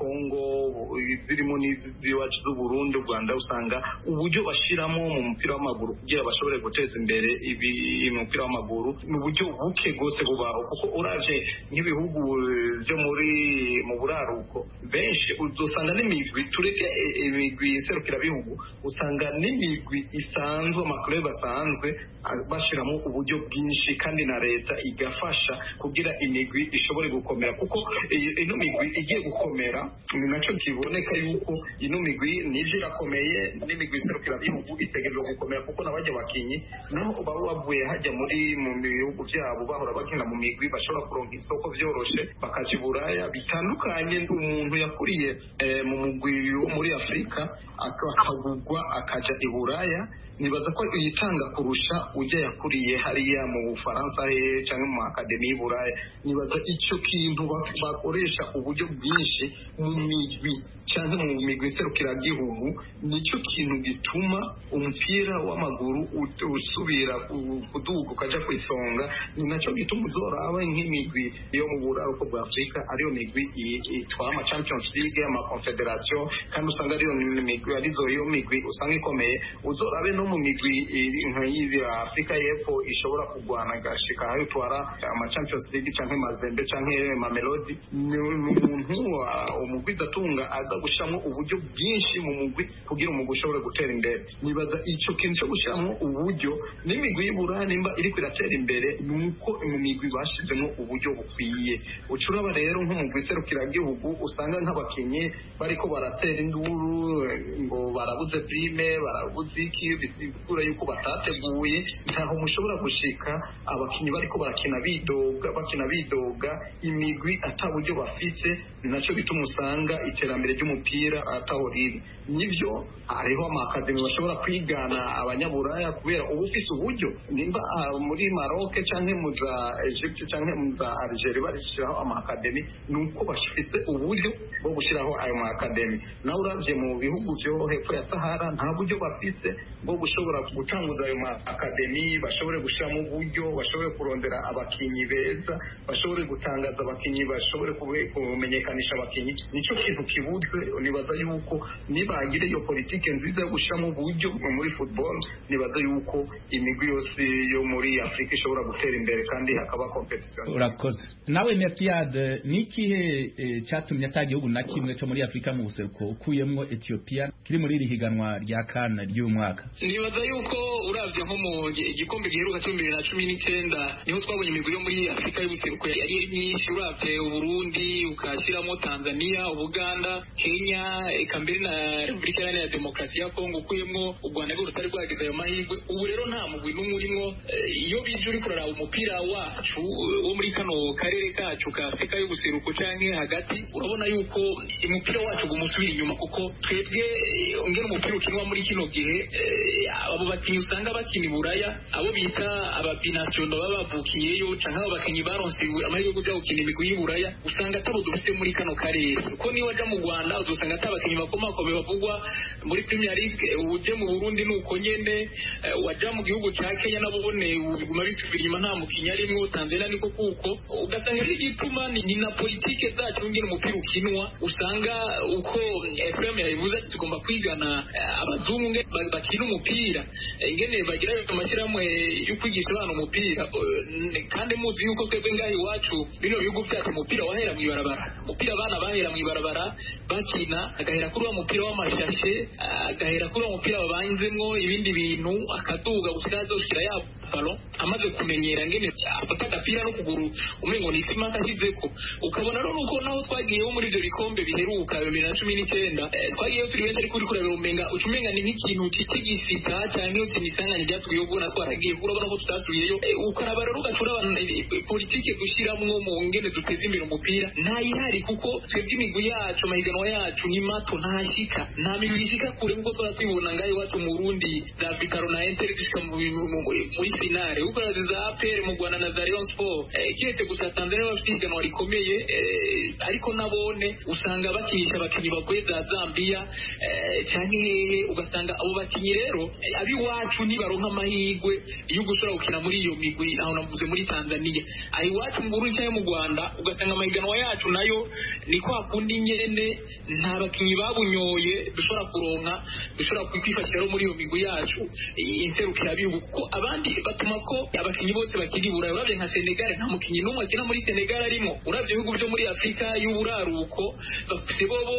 S6: Congo, birimo n'iziwacu z'u Burundi, u Rwanda, usanga uburyo bashyiramo mu mupira w'amaguru kugira bashobore guteza imbere ibi umupira w'amaguru ni uburyo buke rwose bubaho. Kuko uraje nk'ibihugu byo muri mu buraruko benshi usanga n'imigwi, tureke imigwi serukirabihugu, usanga n'imigwi isanzwe, amaklub asanzwe bashyiramo uburyo bwinshi, kandi na leta igafasha kugira imigwi ishobore gukomera. Kuko ino migwi igiye gukomera ni nacyo kiboneka yuko ino migwi nije irakomeye, n'imigwi serukirabihugu itegerezwa gukomera, kuko n'abajya bakinyi naho baba bavuye hajya muri mu bihugu byabo bahora bakina mu migwi, bashobora kuronka isoko byoroshe bakaja i Buraya. Bitandukanye umuntu yakuriye mu mugwi wo muri Afurika akagugwa akaja i Buraya, nibaza ko yitanga kurusha ujya yakuriye hariya mu Bufaransa he cyangwa mu akademi y'u Buraya. Nibaza icyo kintu bakoresha uburyo bwinshi mu migwi cyangwa mu migwi serukiragihugu, nicyo kintu gituma umupira w'amaguru usubira kuduga ukaja ku isonga. Ni nacyo gituma uzoraba nk'imigwi yo mu buraruko bwa Afurika ariyo migwi itwara ama Champions League, ama Confederation, kandi usanga ariyo migwi arizo yo migwi usanga ikomeye. Uzorabe no mu migwi nk'iyi Afurika y'Epfo ishobora kugwana gashika aho itwara ama Champions League cyangwa Mazembe cyangwa Mamelodi, ni umuntu umugwi zatunga aza gushamo uburyo bwinshi mu mugwi kugira umugwi ushobore gutera imbere. Nibaza icyo kintu cyo gushamo uburyo n'imigwi y'Iburaya nimba iri kwiratera imbere, nuko mu migwi bashizemo uburyo bukwiye. Ucuraba rero nk'umugwi serukiragihugu usanga nk'abakinyi bariko baratera induru ngo barabuze prime, barabuze iki, bisigura yuko batateguye, ntaho mushobora gushika abakinyi bariko barakina bidoga bakina bidoga imigwi ataburyo bafise. Nacyo bituma usanga iterambere ry'umupira ataho riri. Nivyo hariho amakademi bashobora kwigana abanyaburaya kubera ubu ufise uburyo, nimba muri Maroc canke mu za Egypte canke mu za Algeria barishiraho amakademi, nuko bafise uburyo bwo gushiraho ayo makademi. Naho uravye mu bihugu byo hepfo ya Sahara nta buryo bafise bwo gushobora gutanguza ayo makademi, bashobore gushiramo uburyo, bashobore kurondera abakinyi beza, bashobore gutangaza abakinyi, bashobore kumenyekanisha abakinyi. Nico kintu kibuza bafise nibaza yuko nibagira iyo politike nziza yo gushiramo uburyo muri football nibaza yuko imigwi yose yo muri Afrika ishobora gutera imbere kandi hakaba competition.
S1: Urakoze. Nawe Mefiad, nikihe e, cyatumye atagihugu na kimwe cyo muri Afrika mu buseruko ukuyemwo Ethiopia kiri muri iri higanwa rya CAN ry'uyu mwaka?
S7: Nibaza yuko uravye nko mu gikombe giheruka cyo bibiri na cumi n'icyenda niho twabonye imigwi yo muri Afrika y'ubuseruko yari myinshi, uravye Burundi ukashiramo Tanzania, Uganda, Kenya, eka mbere na Republika Iharanira Demokarasi ya Kongo ukuyemwo u Rwanda rwo rutari rwagize ayo mahirwe. Ubu rero nta mugwi n'umwe urimo. Iyo bije uri kurara umupira wacu wo muri kano karere kacu ka Afrika y'ubuseruko canke hagati, urabona yuko umupira wacu gumusubira inyuma, kuko twebwe ngene umupira ukinwa muri kino gihe abo bakinyi usanga bakina i Buraya, abo bita ababinationo baba bavukiyeyo canke abo bakinyi baronsiwe amahirwe yo kuja gukina imigwi y'i Buraya, usanga atabo dufite muri kano karere. Ko niyo waja mu Rwanda uzosanga atabakinyi bakomakomeye bavugwa muri Premier League, uje mu Burundi nuko nyene, waja mu gihugu ca Kenya nabone biguma bisubira inyuma nta mukinyi arimwo, Tanzania niko kuko, ugasanga ari igituma ni na politike zacu ngene umupira ukinwa, usanga uko F M yabivuze ati tugomba kwigana abazungu nge bakina umupira, ngene bagira amashyirahamwe yo kwigisha abana umupira. Kandi muzi yuko twebwe ngaho iwacu bino bihugu byacu umupira wahera mu ibarabara, umupira abana bahera mu ibarabara bakina, agahera kuri wa mupira w'amashashe, agahera kuri wa mupira babanzemwo ibindi bintu, akaduga gushira azoshira ya balo, amaze kumenyera ngene afata agapira no kuguru umengo ni sima kasizeko. Ukabona rero nuko naho twagiyeho muri ibyo bikombe biheruka bibiri na cumi n'icyenda, twagiyeho turi benshi ariko uri kurabira umenga ucumenga ni nk'ikintu cy'igisita cyangwa cy'imisanganye byatuye ubwo natwaragiye, urabona ko tutasubiyeyo. Ukaraba rero ugacura politike dushiramwo mu ngene duteza imbere umupira ntayihari, kuko twebwe imigwi yacu amahiganwa yacu ni mato, ntashika nta migwi ishika kure, kuko twara tubibona ngaho iwacu mu Burundi za Vitaro na Inter dushika muri finale, ukora za A P R mu Rwanda na za Rayon Sport, kiretse gusa Tanzania bafite ihiganwa rikomeye, ariko nabone usanga bakinisha abakinyi bavuye za Zambia cyane hehe, ugasanga abo bakinyi rero abiwacu nibaronka amahirwe yo gushobora gukina muri iyo migwi, aho navuze muri Tanzania, aho iwacu mu Burundi cyangwa mu Rwanda ugasanga amahiganwa yacu nayo niko hakundi nyene, nta bakinyi babunyoye dushobora kuronka, dushobora kwifashira muri iyo migwi yacu interukira bihugu, kuko abandi batuma ko abakinyi bose bakiri Burayi. Uravye nka Senegal nta mukinyi n'umwe akina muri Senegal arimo, uravye ibihugu byo muri Afrika y'uburaruko bafite bobo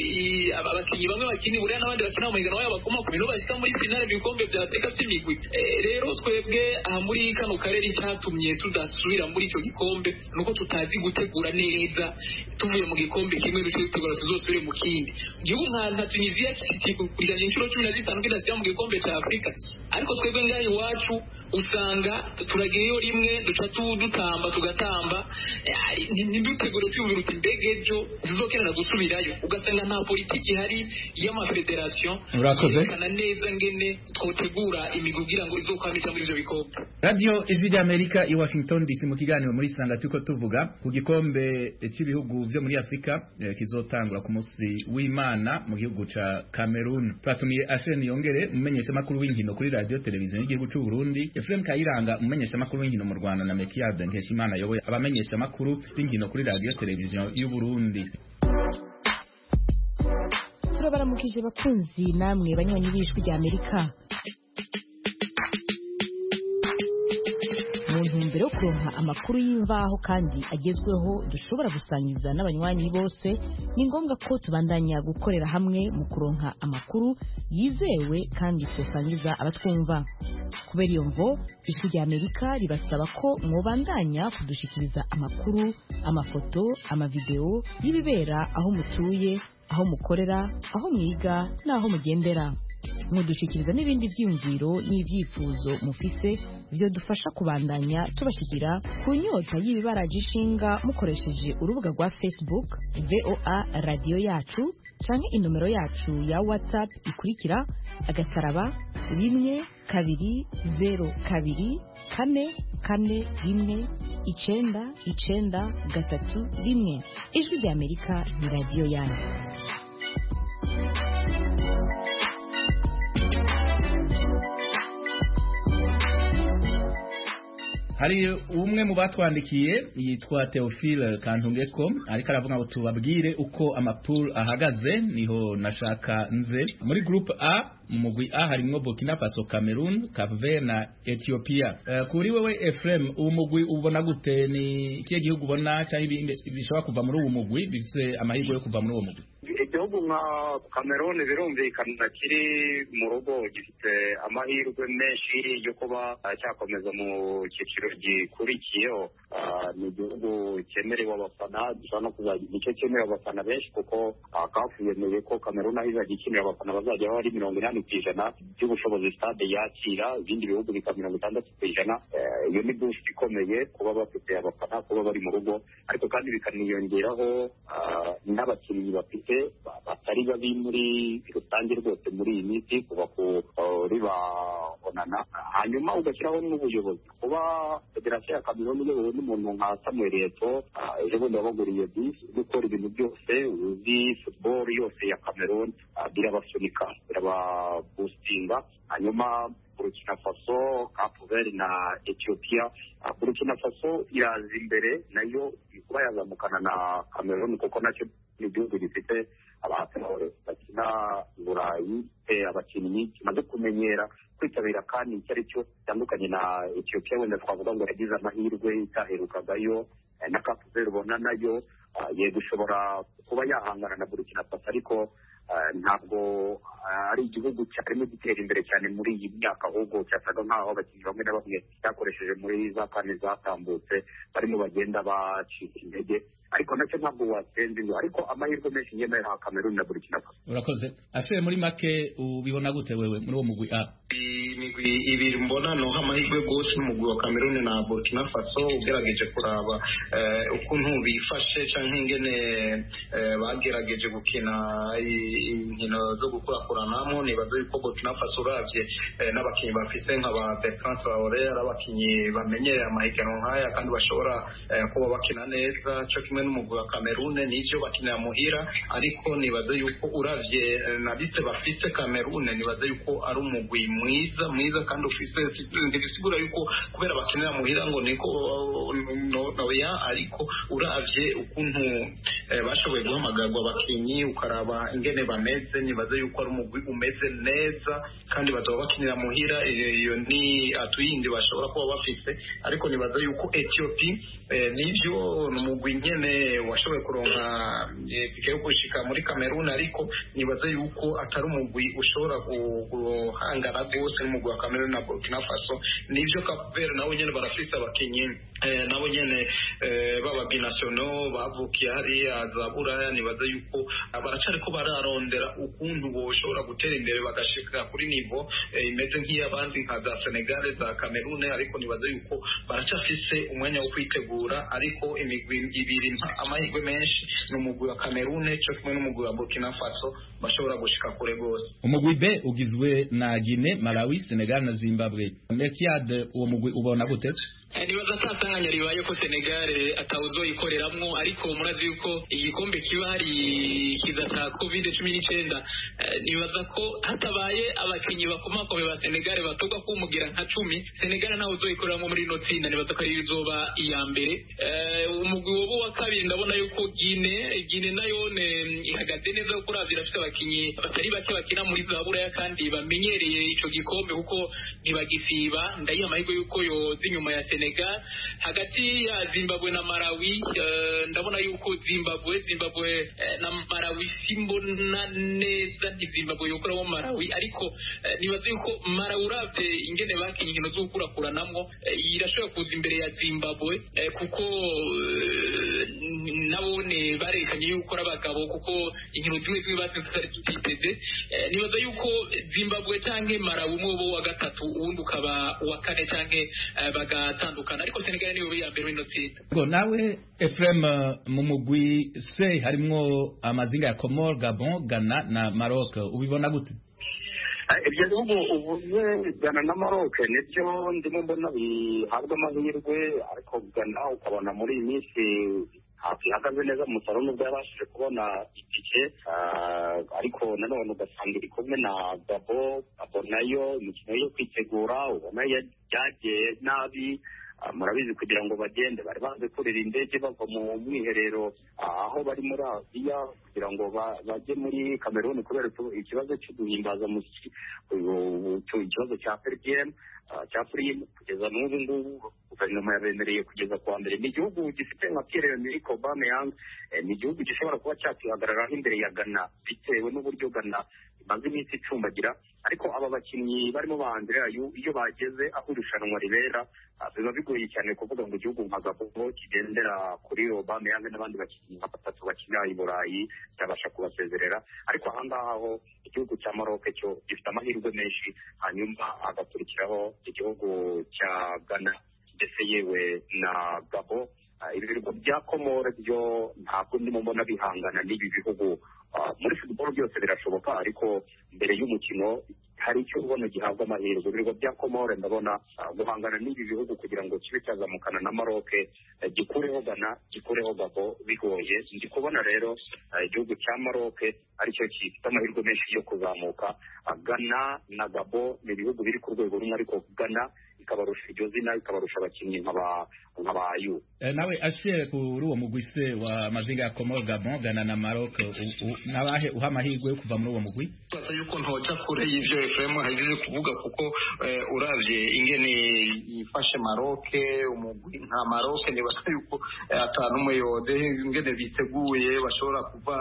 S7: abakinyi bamwe bakina Burayi n'abandi bakina mu higanwa yabo bakoma ku bintu bashika muri finale bikombe bya Afrika by'imigwi. Rero twebwe aha muri kano karere cyatumye tudasubira muri icyo gikombe nuko tutazi gutegura neza, tuvuye mu gikombe kimwe duce gutegura tuzosubire mu kindi. Igihugu nka Tunisia kikiguranye inshuro cumi na zitanu kidasiba mu gikombe cya Afrika, ariko twebwe ngaho iwacu usanga turagiyeyo rimwe duca dutamba tugatamba, ntidutegure tubwira uti mbega ejo tuzokenera gusubirayo, ugasanga nta politiki ihari y'amafederation yerekana neza ngene twotegura imigwi kugira ngo izokwamika muri ivyo bikombe.
S1: Radio Ijwi ry'Amerika i Washington D C mu kiganiro muri Sanga tuko tuvuga ku gikombe cy'ibihugu byo muri Afrika eh, kizotangura ku munsi w'Imana mu gihugu ca Cameroon. Twatumiye Asheni Yongere umumenyesha makuru w'inkino kuri radio televiziyo y'igihugu cy'u Burundi, Efrem Kayiranga umumenyesha makuru w'inkino mu Rwanda na Mekiad Nkeshimana yoboye abamenyesha makuru b'inkino kuri radio televiziyo y'u Burundi.
S9: Turabaramukije bakunzi namwe banywanyi b'Ijwi ry'Amerika. Mbere yo kuronka amakuru y'imvaho kandi agezweho dushobora gusangiza n'abanywanyi bose, ni ngombwa ko tubandanya gukorera hamwe mu kuronka amakuru yizewe kandi tusangiza abatwumva. Kubera iyo mvo Ijwi ry'Amerika ribasaba ko mwobandanya kudushikiriza amakuru, amafoto, amavideo y'ibibera aho mutuye, aho mukorera, aho mwiga n'aho mugendera. Mudushikiriza n'ibindi vyiyumviro n'ivyifuzo mufise byo dufasha kubandanya tubashikira ku nyota y'ibibaraje ishinga mukoresheje urubuga rwa Facebook V O A radio yacu canke inomero yacu ya WhatsApp ikurikira agasaraba rimwe kabiri zero kabiri kane kane rimwe icenda icenda gatatu rimwe. Ijwi ry'Amerika ni radio yanyu.
S1: hari umwe mu batwandikiye yitwa Theophile Kantungeko ariko aravuga ngo tubabwire uko amapool ahagaze, niho nashaka nze. Muri group A mu mugwi A harimwo Burkina Faso, Cameroon, Cape Verde na Ethiopia. Uh, kuri wewe Ephraim, uwo mugwi ubona gute? Ni ikihe gihugu ubona cyangwa ibindi bishobora kuva muri uwo mugwi bifite amahirwe yo kuva muri uwo mugwi?
S3: Igihugu nka Cameroon birumvikana kiri mu rugo gifite amahirwe menshi yo kuba cyakomeza mu cyiciro gikurikiyeho. Ni igihugu cyemerewe abafana, gishobora no kuzagira nicyo cyemerewe abafana benshi kuko kafu yemeye ko Cameroon aho izajya ikinira abafana bazajya bari mirongo inani ku ijana by'ubushobozi stade yakira, ibindi bihugu bikaba mirongo itandatu ku ijana. Iyo ni boost ikomeye kuba bafite abafana, kuba bari mu rugo, ariko kandi bikaniyongeraho n'abakinnyi bafite batari babi muri rusange rwose muri iyi minsi kuva kuri babonana. Hanyuma ugashyiraho n'ubuyobozi, kuba federasiyo ya Cameroon iyobowe n'umuntu nka Samuel Eto'o, ejo bundi wabaguriye bisi gukora ibintu byose uzi football yose ya Cameroon, birabasunika birababustinga. Hanyuma Burkina Faso, Cape Verde na Ethiopia, Burkina Faso iraza imbere nayo kuba yazamukana na Cameroon kuko nacyo ni igihugu gifite abahatore bakina i Burayi, abakinnyi kimaze kumenyera kwitabira kandi icyo ari cyo gitandukanye na Ethiopia. Wenda twavuga ngo yagize amahirwe itaherukagayo, na Cape Verde ubona nayo yego ishobora kuba yahangana na Burkina Faso, ariko ntabwo ari igihugu cyarimo gitera imbere cyane muri iyi myaka, ahubwo cyasaga nk'aho abakinnyi bamwe na bamwe cyakoresheje muri za kane zatambutse barimo bagenda bacika intege, ariko nacyo ntabwo watsinze ngo, ariko amahirwe menshi nyine ya Cameroon na Burkina Faso. Urakoze. Ashe muri make ubibona gute wewe muri uwo mugwi A?
S6: Imigwi ibiri mbona no amahirwe gose n'umugwi wa Cameroon na Burkina Faso, ugerageje kuraba ukuntu bifashe canke ingene bagerageje gukina inkino zo gukurakuranamo. Nibaza yuko Burkina Faso uravye n'abakinyi bafise nka ba Bertrand Traoré, abakinyi bamenyereye amahiganwa nkaya kandi bashobora kuba bakina neza, cyo kimwe n'umugwi wa Cameroon n'ivyo bakinira muhira, ariko nibaza yuko uravye na liste bafise Cameroon, nibaza yuko ari umugwi mwiza mwiza kandi ufise ndibisigura yuko kubera bakinira muhira ngo niko no ya, ariko uravye ukuntu bashoboye guhamagarwa abakinyi ukaraba ingene bameze, nibaza yuko ari umugwi umeze neza kandi bazaba bakinira muhira. Iyo ni atuyindi bashobora kuba bafise, ariko nibaza yuko Ethiopia nivyo n'umugwi nyene washoboye kuronka tike yo gushika muri Cameroon, ariko nibaza yuko atari umugwi ushobora guhangana gose n'umugwi wa Cameroon na Burkina Faso. Nivyo Cape Verde nabo nyene barafise abakinyi nabo nyene baba binationaux bavukiye hariya za Buraya, nibaza yuko baracariko bararondera ukuntu boshobora gutera imbere bagashika kuri nivo imeze nk'iy'abandi nka za Senegal, za Cameroon, ariko nibaza yuko baracafise umwanya wo kwitegura. Ariko imigwi ibiri amahirwe menshi n'umugwi wa Cameroon cyo kumwe n'umugwi wa Burkina Faso bashobora gushika kure gose.
S1: Umugwi B ugizwe na Guinea, Malawi, Senegal na Zimbabwe. Mekiad uwo mugwi ubona gute?
S7: Nibaza tasanganya ribaye ko Senegal atawuzoyikoreramwo, ariko murazi yuko igikombe kiba hari kiza cha covid cumi n'icyenda. Nibaza ko hatabaye abakinyi bakomakomeye ba Senegal batogwa kumugira nka cumi, Senegal nawe uzoyikoreramo muri no tsinda. Nibaza ko ari izoba iya mbere. Umugwi wobo wa kabiri ndabona yuko Guinea Guinea nayo ihagaze neza kuko ravira afite abakinyi batari bake bakina muri za Buraya kandi bamenyereye ico gikombe kuko ntibagisiba. Ndayiha amahirwe yuko yo zinyuma ya Senegal. Hagati ya Zimbabwe na Malawi, uh, ndabona yuko Zimbabwe Zimbabwe uh, na Malawi simbona neza ni Zimbabwe yokora mu Malawi, ariko uh, nibaza yuko Malawi uravye ingene bakinye inkino zo gukurakuranamwo uh, irashobora kuza imbere ya Zimbabwe uh, kuko uh, nabone barekanye yuko abagabo kuko inkino zimwe zimwe basitse tutiteze. uh, nibaza yuko Zimbabwe canke Malawi umwe bo wa gatatu uwundi ukaba wa kane canke uh, bagatanga, ariko Senegal niyo ya mbere wino tsinda.
S1: Ngo nawe Ephraim mu mugwi C harimwo amazinga ya Comores, Gabon, Ghana na Maroc, ubibona gute?
S3: Ibyo bihugu uvuze Ghana na Maroc nibyo ndimo mbona bihabwa amahirwe, ariko Ghana ukabona muri iyi minsi ihagaze neza mu musaruro nubwo yabashije kubona itike, ariko nanone ugasanga iri kumwe na Gabon. Gabon nayo imikino yo kwitegura ubona yagiye nabi, murabizi kugira ngo bagende bari baze kurira indege bava mu mwiherero aho bari muri Aziya kugira ngo bajye muri Cameroon kubera ikibazo cyo guhimbaza mu ikibazo cya P D M cya Prim kugeza n'ubu ngubu guverinoma yabemereye kugeza kuwa mbere. Ni igihugu gifite nka Pierre-Emerick Aubameyang, ni igihugu gishobora kuba cyakihagararaho imbere ya Ghana bitewe n'uburyo Ghana imaze iminsi icumbagira, ariko aba bakinnyi barimo ba Andrea Ayew iyo bageze aho irushanwa ribera biba bigoye cyane kuvuga ngo igihugu nka Gabon kigendera kuri Aubameyang n'abandi bakinnyi nka batatu bakinira i Burayi cyabasha kubasezerera, ariko ahangaha ho igihugu cya Maroc cyo gifite amahirwe menshi, hanyuma agakurikiraho igihugu cya Ghana ndetse yewe na Gabon. Ibirwa bya Komore byo ntabwo ndimo mbona bihangana n'ibi bihugu. Muri football byose birashoboka, ariko mbere y'umukino hari icyo ubona gihabwa amahirwe. Ibirwa bya Komore ndabona guhangana n'ibi bihugu kugira ngo kibe cyazamukana na Maroc gikureho Ghana gikureho Gabon bigoye. Ndi kubona rero igihugu cya Maroc aricyo gifite amahirwe menshi yo kuzamuka. Ghana na Gabon ni ibihugu biri ku rwego rumwe, ariko Ghana ikabarusha iryo zina, ikabarusha abakinnyi nk'aba Ayew.
S1: Nawe ashe kuri uwo mugwi se wa mazinga ya Komoro, Gabon, Ghana na Maroc, nabahe uha amahirwe yo kuva muri uwo mugwi?
S7: Baza yuko ntoja kure y'ivyo Ephraim hagize kuvuga, kuko uravye ingene yifashe Maroc, umugwi nka Maroc ni basa yuko atanu umuyode ingene biteguye bashobora kuva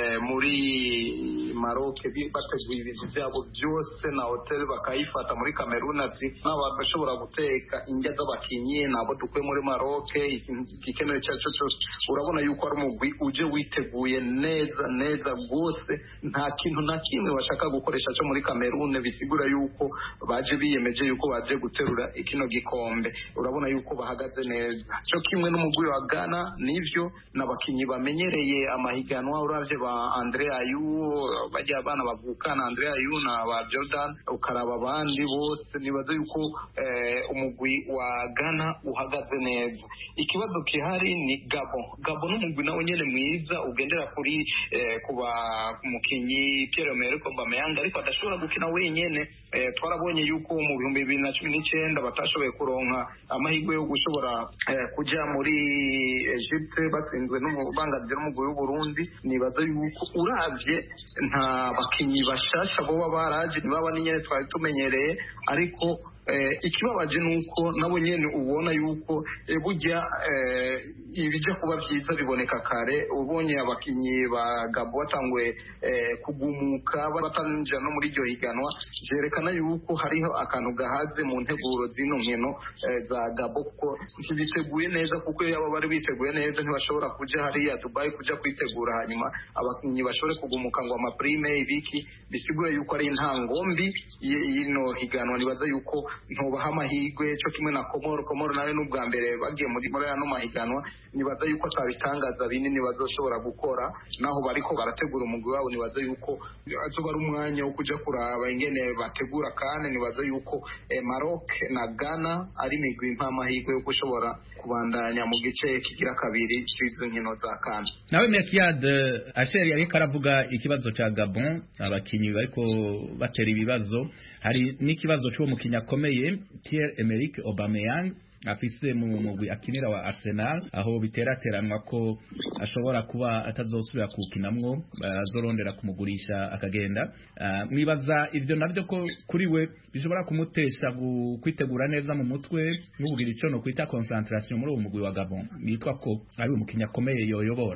S7: muri Maroc bateguye ibintu byabo byose na hotel bakayifata muri Cameroon, ati n'abashobora guteka indya z'abakinyi nabo dukwe muri Maroc igikenewe cyacu cyose. Urabona yuko ari umugwi uje witeguye neza neza rwose, nta kintu na kimwe bashaka gukoresha cyo muri Cameroon, bisigura yuko baje biyemeje yuko baje guterura ikino gikombe. Urabona yuko bahagaze neza, cyo kimwe n'umugwi wa Ghana nivyo n'abakinyi bamenyereye amahiganwa. Uravye ba Andrea Ayew bajya abana bavukana Andrea Ayew na ba Jordan, ukaraba abandi bose, nibaza yuko eh, umugwi wa Ghana uhagaze neza. Ikibazo kihari ni Gabon. Gabon n'umugwi nawe nyene mwiza ugendera kuri eh, kuba umukinyi Pierre-Emerick Aubameyang, ariko adashobora gukina wenyene. Eh, twarabonye yuko mu bihumbi bibiri na cumi n'icyenda batashoboye kuronka amahirwe yo gushobora eh, kuja muri Egypte batsinzwe n'ububangaje n'umugwi w'u Burundi. Nibaza yuko uravye nta bakinyi bashasha boba baraje, nibaba nyene twari tumenyereye, ariko Eh, ikibabaje nuko nabo nyene ubona yuko eh, burya eh, ibijya kuba byiza biboneka kare. Ubonye abakinyi ba Gabo batangwe eh, kugumuka batanjira no muri iryo higanwa, jerekana yuko hariho akantu gahaze mu nteguro zino nkino eh, za Gabo, kuko ntibiteguye neza, kuko yaba bari biteguye neza ntibashobora kuja hariya Dubai kuja kwitegura hanyuma abakinyi bashobore kugumuka ngo amaprime ibiki, bisigura yuko ari intangombi yino higanwa. Nibaza yuko ntubaha amahirwe cyo kimwe na Komoro. Komoro nawe n'ubwa mbere bagiye muri muri ano mahiganwa, nibaza yuko atabitangaza binini bazoshobora gukora, naho bariko barategura umugwi wabo. Nibaza yuko azoba ari umwanya wo kuja kuraba ingene bategura, kandi nibaza yuko eh, Maroc na Ghana ari imigwi nk'amahirwe yo gushobora kubandanya mu gice kigira kabiri cy'izo nkino za Kana.
S1: Nawe Mekiad Asher yari karavuga ikibazo cha Gabon, abakinyi bariko batera ibibazo. Hari n'ikibazo cyo mu kinyakomeye Pierre-Emerick Aubameyang afise mu mugwi akinira wa Arsenal, aho biterateranwa ko ashobora kuba atazosubira kukinamwo, bazorondera kumugurisha akagenda. Uh, mwibaza ivyo navyo ko kuri we bishobora kumutesha kwitegura neza mu mutwe n'ubugira ico no kwita concentration muri uwo mugwi wa Gabon, nitwa ko ari umukinya akomeye yoyobora.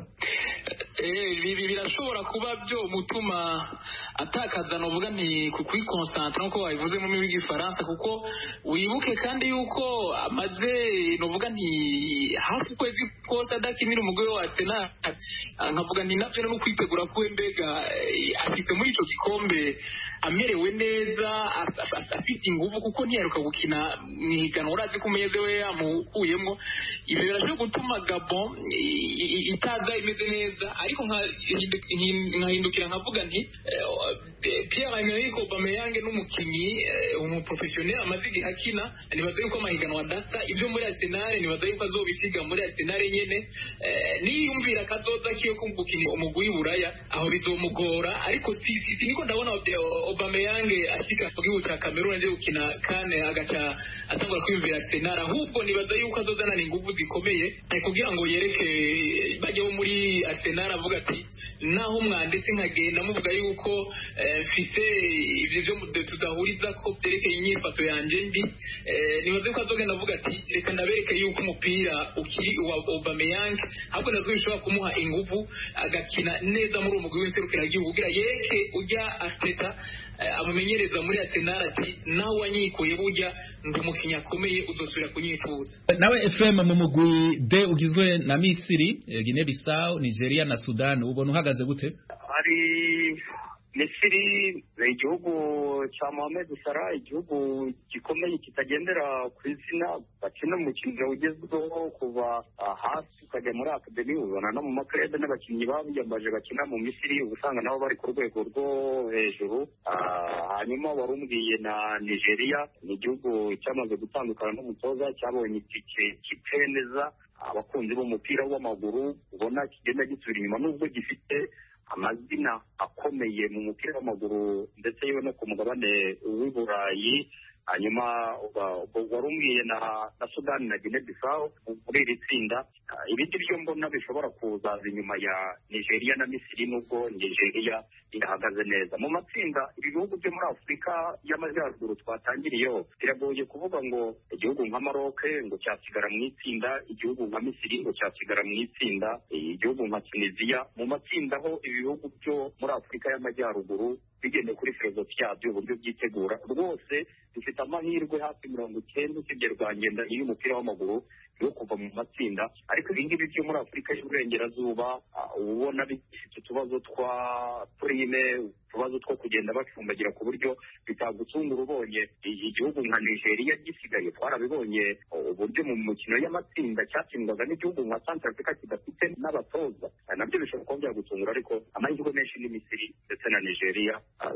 S7: Eh bibi birashobora kuba byo mutuma atakaza no vuga nti kwikoncentra nko wabivuze mu mibigi Faransa, kuko wibuke kandi yuko amaze no vuga nti hafu kwezi kose adakinira umugwe wa Arsenal. Nkavuga nti navyo no kwitegura ko mbega afite muri ico gikombe amerewe neza, afite ingufu, kuko ntiyaruka gukina nihiganwa urazi kumeze we amukuyemo. Ivyo birashobora gutuma Gabon itaza imeze neza, ariko nkahindukira nkavuga nti Pierre-Emerick Aubameyang n'umukinyi umuprofessionnel amaze igihe akina, nibaza yuko amahiganwa adasta ibyo muri Arsenal, nibaza yuko azobisiga muri Arsenal nyene. Niyumvira kazoza kiyo kumbukinyi umugwi w'Iburaya aho bizomugora, ariko si si niko ndabona Aubameyang ashika mu gihugu cya Cameroon nje gukina kane agaca atangura kwiyumvira Arsenal, ahubwo nibaza yuko azozana ingufu zikomeye kugira ngo yereke bajye muri Arsenal avuga ati naho mwanditse nkagenda muvuga yuko fise ibyo byo tudahuriza ko byerekeye inyifato yanje ndi, nibaze ko azogenda avuga ati reka ndabereke yuko umupira ukiri wa Aubameyang, ahubwo nazo bishobora kumuha ingufu agakina neza muri umugwi w'inserukira igihugu kugira yereke ujya Arteta amumenyereza muri Arsenal ati nawe wanyikuye burya ndi umukinnyi akomeye uzosubira kunyifuza.
S1: Nawe Ephraim mu mugwi D ugizwe na Misiri, Guinea Bissau, Nigeria na Sudan, ubona uhagaze gute?
S3: Ari Misiri ni igihugu cya Mohamed Salah, igihugu gikomeye kitagendera ku izina, bakina umukino ugezweho kuva hasi ukajya muri akademi, ubona no mu makrebe n'abakinnyi babiyambaje bakina mu Misiri ubusanga nabo bari ku rwego rwo hejuru. Hanyuma warumbwiye na Nigeria, ni igihugu cyamaze gutandukana n'umutoza, cyabonye itike kipeneza abakunzi b'umupira w'amaguru, ubona kigenda gisubira inyuma nubwo gifite amazina akomeye mu mupira w'amaguru ndetse yewe no ku mugabane w'Iburayi. Hanyuma warumbwiye na na Sudan na Guinea Bissau muri iri tsinda. Ibindi byo mbona bishobora kuzaza inyuma ya Nigeria na Misiri, nubwo Nigeria irahagaze neza mu matsinda. Ibi bihugu byo muri Afurika y'Amajyaruguru twatangiriyeho biragoye kuvuga ngo igihugu nka Maroc ngo cyasigara mu itsinda, igihugu nka Misiri ngo cyasigara mu itsinda, igihugu nka Tunisia. Mu matsinda ho ibihugu byo muri Afurika y'Amajyaruguru bigende kuri filozofi yabyo uburyo byitegura rwose bifite amahirwe hafi mirongo icyenda usibye Rwanda y'umupira w'amaguru yo kuva mu matsinda. Ariko ibi ngibi byo muri Afurika y'Uburengerazuba ubona bifite utubazo twa prime, utubazo two kugenda bacumbagira ku buryo bitagutungura. Ubonye igihugu nka Nigeria gisigaye, twarabibonye uburyo mu mukino y'amatsinda cyatsindwaga n'igihugu nka Central Africa kidafite n'abatoza, nabyo bishobora kuba byagutungura. Ariko amahirwe menshi ni Misiri ndetse na Nigeria,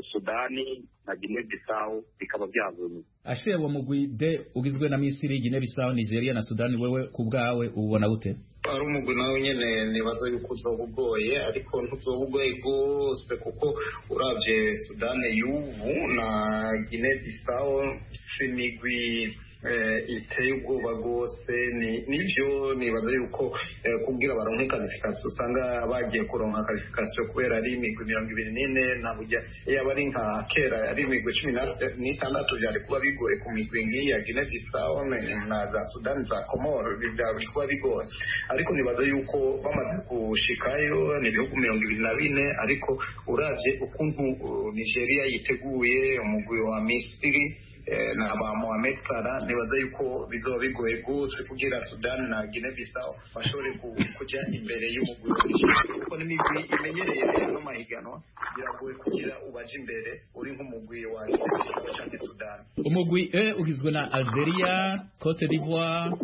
S3: Sudani na Guinea Bissau bikaba byavunye.
S1: Ashe wa mugwi D ugizwe na Misiri, Guinea Bissau, Nigeria na Sudani, wewe ku bwawe ubona gute?
S6: Ari umugwi nawe nyene nibaza yuko uzoba ugoye, ariko ntuzoba ugoye rwose kuko uravye Sudani y'ubu na Guinea Bissau s'imigwi iteye ubwoba rwose. Nivyo nibaza yuko kubwira baronke qualification usanga bagiye kuronka qualification kubera ari imigwi mirongo ibiri n'ine, nabujya yaba ari nka kera ari imigwi cumi n'itandatu byari kuba bigoye ku migwi nk'iyi ya Guinea Bissau na za Sudan za Comore byari kuba bigoye. Ariko nibaza yuko bamaze gushikayo ni ibihugu mirongo ibiri na bine, ariko uravye ukuntu Nigeria yiteguye, umugwi wa Misiri na ba Mohamed Salah, nibaza yuko bizoba bigoye gose kugira Sudan na Guinea Bissau bashobore kujya imbere y'umugwi kuko n'imigwi imenyereye no mahiganwa biragoye kugira ubaje imbere uri nk'umugwi wa cyangwa Sudan.
S1: Umugwi E ugizwe na Algeria, Cote d'Ivoire,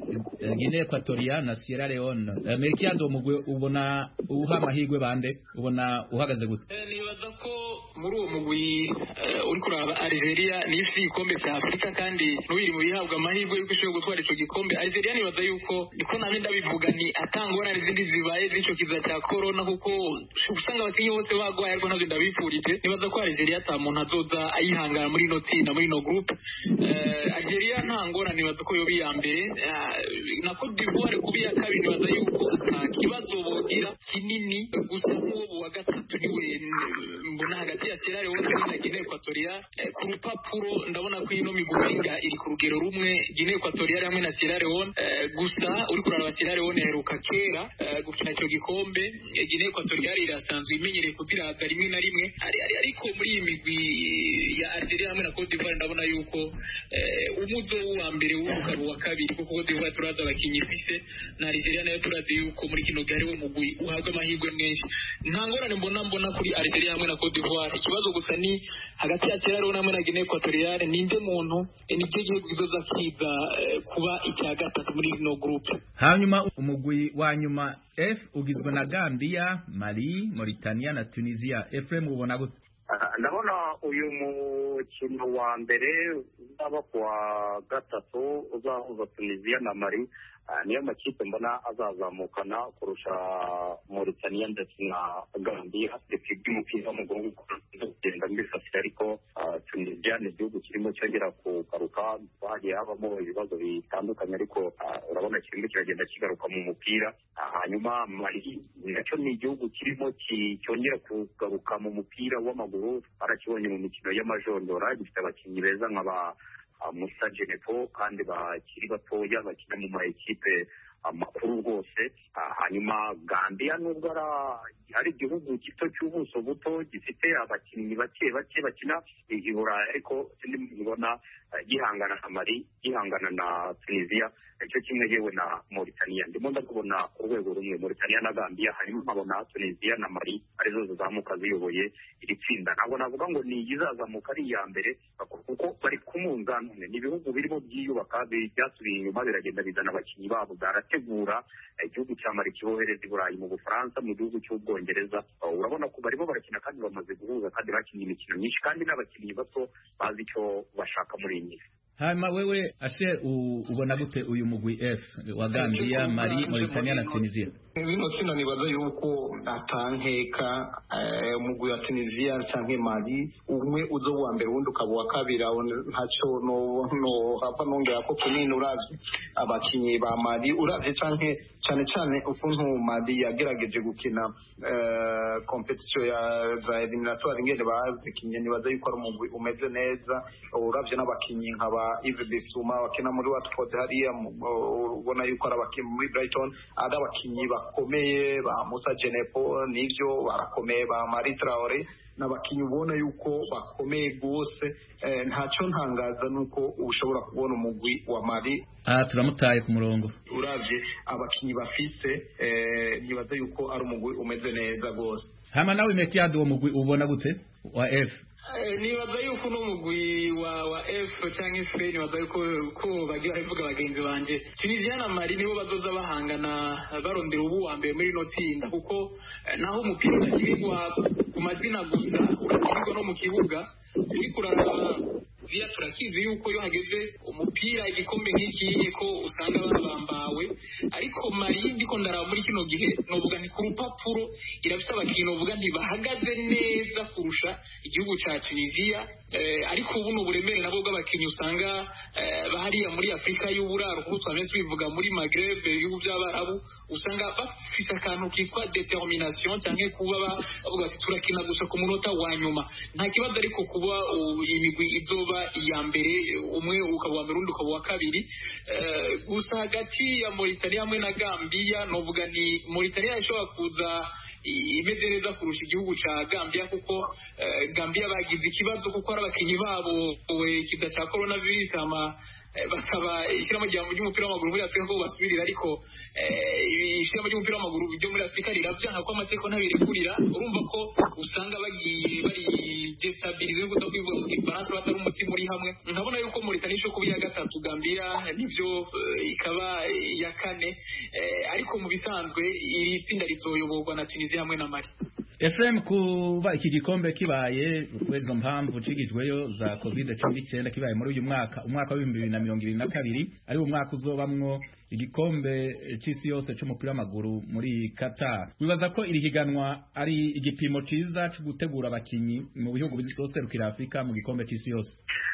S1: Guinea Equatorial na Sierra Leone. Amerikado umugwi ubona uha amahirwe bande, ubona uhagaze gute?
S7: Nibaza ko muri uwo mugwi uri kuraba Algeria n'isi igikombe cya Afurika kandi n'ubiri mu bihabwa amahirwe yuko ishobora gutwara ico gikombe. Algeria nibaza yuko niko nami ndabivuga ni atangora n'izindi zibaye z'ico kiza cya corona, kuko usanga abakinyi bose bagwaye ariko navyo ndabifurije. Nibaza ko Algeria ata muntu azoza ayihangana muri no tsinda muri no group. Algeria ntangora nibaza ko yobi ya mbere, na Cote d'Ivoire kubi ya kabiri nibaza yuko ata kibazo bogira kinini, gusa nk'uwo wa gatatu niwe mbona hagati ya Sierra Leone na Guinea Equatorial. Ku rupapuro ndabona ko ino miguringa iri ku rugero rumwe, Guinea Equatorial hamwe na Sierra Leone. Gusa uri kuraba Sierra Leone heruka kera gukina icyo gikombe, Guinea Equatorial irasanzwe imenyereye kuziraza rimwe na rimwe, ariko muri iyi migwi ya Algeria hamwe na Cote d'Ivoire ndabona yuko umuzo wa mbere w'urukaru wa kabiri, kuko Cote d'Ivoire turaza abakinyi ifise na Algeria nayo turazi yuko muri kino gihe hariho umugwi uhabwa amahirwe menshi. Nta ngorane mbona mbona kuri Algeria hamwe na Cote d'Ivoire. Ikibazo gusa ni hagati ya Sierra Leone hamwe na Guinea Equatorial, ninde muntu nibyo gihugu kizoza kiza kuba icya gatatu muri no group.
S1: Hanyuma umugwi wa nyuma F ugizwe na Gambia, Mali, Mauritania na Tunisia. Ephraim ubona gute?
S3: ndabona uyu mukino wa mbere uzaba kuwa gatatu uzahuza Tunisia na Mali niyo makipe mbona azazamukana kurusha Mauritania ndetse na Gambia ndetse n'umupira w'amaguru kugenda mbifasira ariko Tunisia ni igihugu kirimo cyongera kugaruka bagiye habamo ibibazo bitandukanye ariko urabona kirimo kiragenda kigaruka mu mupira hanyuma Mali nacyo ni igihugu kirimo cyongera kugaruka mu mupira w'amaguru barakibonye mu mikino y'amajondora gifite abakinnyi beza nk'aba Musa Jenepo kandi bakiri batoya bakina mu ma ekipe amakuru rwose hanyuma Gambia nubwo ari igihugu gito cy'ubuso buto gifite abakinnyi bake bake bakina i Burayi ariko ndibona gihangana na Mali gihangana na Tunisia icyo kimwe yewe na Mauritania ndimo ndakubona urwego rumwe Mauritania na Gambia hanyuma nkabona Tunisia na Mali arizo zizamuka ziyoboye iri tsinda ntabwo navuga ngo ni izazamuka ari iya mbere kuko bari kumunzana ni ibihugu birimo byiyubaka byasubiye inyuma biragenda bizana abakinnyi babo barategura igihugu cya Mali kibohereza i Burayi mu Bufaransa mu gihugu cy'Ubwongereza urabona ko barimo barakina kandi bamaze guhuza kandi bakinnye imikino myinshi kandi n'abakinnyi bato bazi icyo bashaka muri iyi minsi.
S1: Hanyuma wewe ase ubona gute uyu mugwi F wa Gambia, Mali, Mauritania na Tunisia?
S10: Bino tsinda nibaza yuko atankeka umugwi wa Tunisia canke Mali umwe uzo wa mbere wundi ukaba wa kabiri ntaco no no hapa nongera ko kunini uravye abakinyi ba Mali uravye canke cyane cyane ukuntu Mali yagerageje gukina competition ya za eliminatoire ngene bazikinye nibaza yuko ari umugwi umeze neza uravye n'abakinyi nkaba Yves Bissouma bakina muri Watford hariya ubona yuko ari abakinyi muri Brighton ada abakinyi bakomeye ba Musa Jenepo nivyo barakomeye ba Marie Traoré n'abakinyi ubona yuko bakomeye gose ntacyo ntangaza nuko ushobora kubona umugwi wa Mali
S1: ah turamutaye ku murongo
S10: uravye abakinyi bafise nibaza yuko ari umugwi umeze neza gose.
S1: Hama nawe Metiado wo mugwi ubona gute wa F?
S7: Nibaza yuko n'umugwi wa wa F cyangwa Spain nibaza yuko ko bagira bivuga bagenzi banje Tunisia na Mali nibo bazoza bahangana barondera ubu wa mbere muri no tsinda kuko naho umupira utakirwa ku mazina gusa urakirwa no mu kibuga uri kuraraba via turakizi yuko yo hageze umupira igikombe nk'iki ko usanga babambawe ariko Mali ndiko ndaraba muri kino gihe novuga nti ku rupapuro irafite abakinyi novuga nti bahagaze neza kurusha igihugu ca Tunisia ariko ubu n'uburemere nabo bw'abakinyi usanga bahariya muri Afrika y'uburaro kuko twamenye bivuga muri Maghreb y'ubu by'abarabu usanga bafite akantu kitwa determination cyangwa kuba bavuga ati turakina gusa ku munota wa nyuma nta kibazo ariko kuba imigwi izoba iya mbere umwe ukaba wa mbere undi ukaba wa kabiri gusa hagati ya Mauritania hamwe na Gambia novuga ni Mauritania ishobora kuza imeze neza kurusha igihugu ca Gambia kuko Gambia bagize ikibazo kuko ari abakinyi babo kiza ca coronavirus ama basaba ishyiramo ry'umupira w'amaguru muri Afrika ko basubirira ariko ishyiramo ry'umupira w'amaguru byo muri Afrika riravyanka ko amategeko ntabirekurira urumva ko usanga bagiye bari destabilize kuko kwivura mu Faransa batari umutima uri hamwe nkabona yuko Mauritania isho kubi ya gatatu Gambia nivyo ikaba ya kane ariko mu bisanzwe iri tsinda rizoyoborwa na Tunisia hamwe na Mali.
S1: Efrem kuba iki gikombe kibaye kwezo mpamvu cigijweyo za covid cumi n'icyenda kibaye muri uyu mwaka umwaka wa bibiri na mirongo ibiri na kabiri ari umwaka uzobamwo igikombe c'isi yose c'umupira w'amaguru muri Qatar. Wibaza ko iri higanwa ari igipimo ciza cyo gutegura abakinyi mu bihugu bizoserukira Afrika mu gikombe c'isi yose?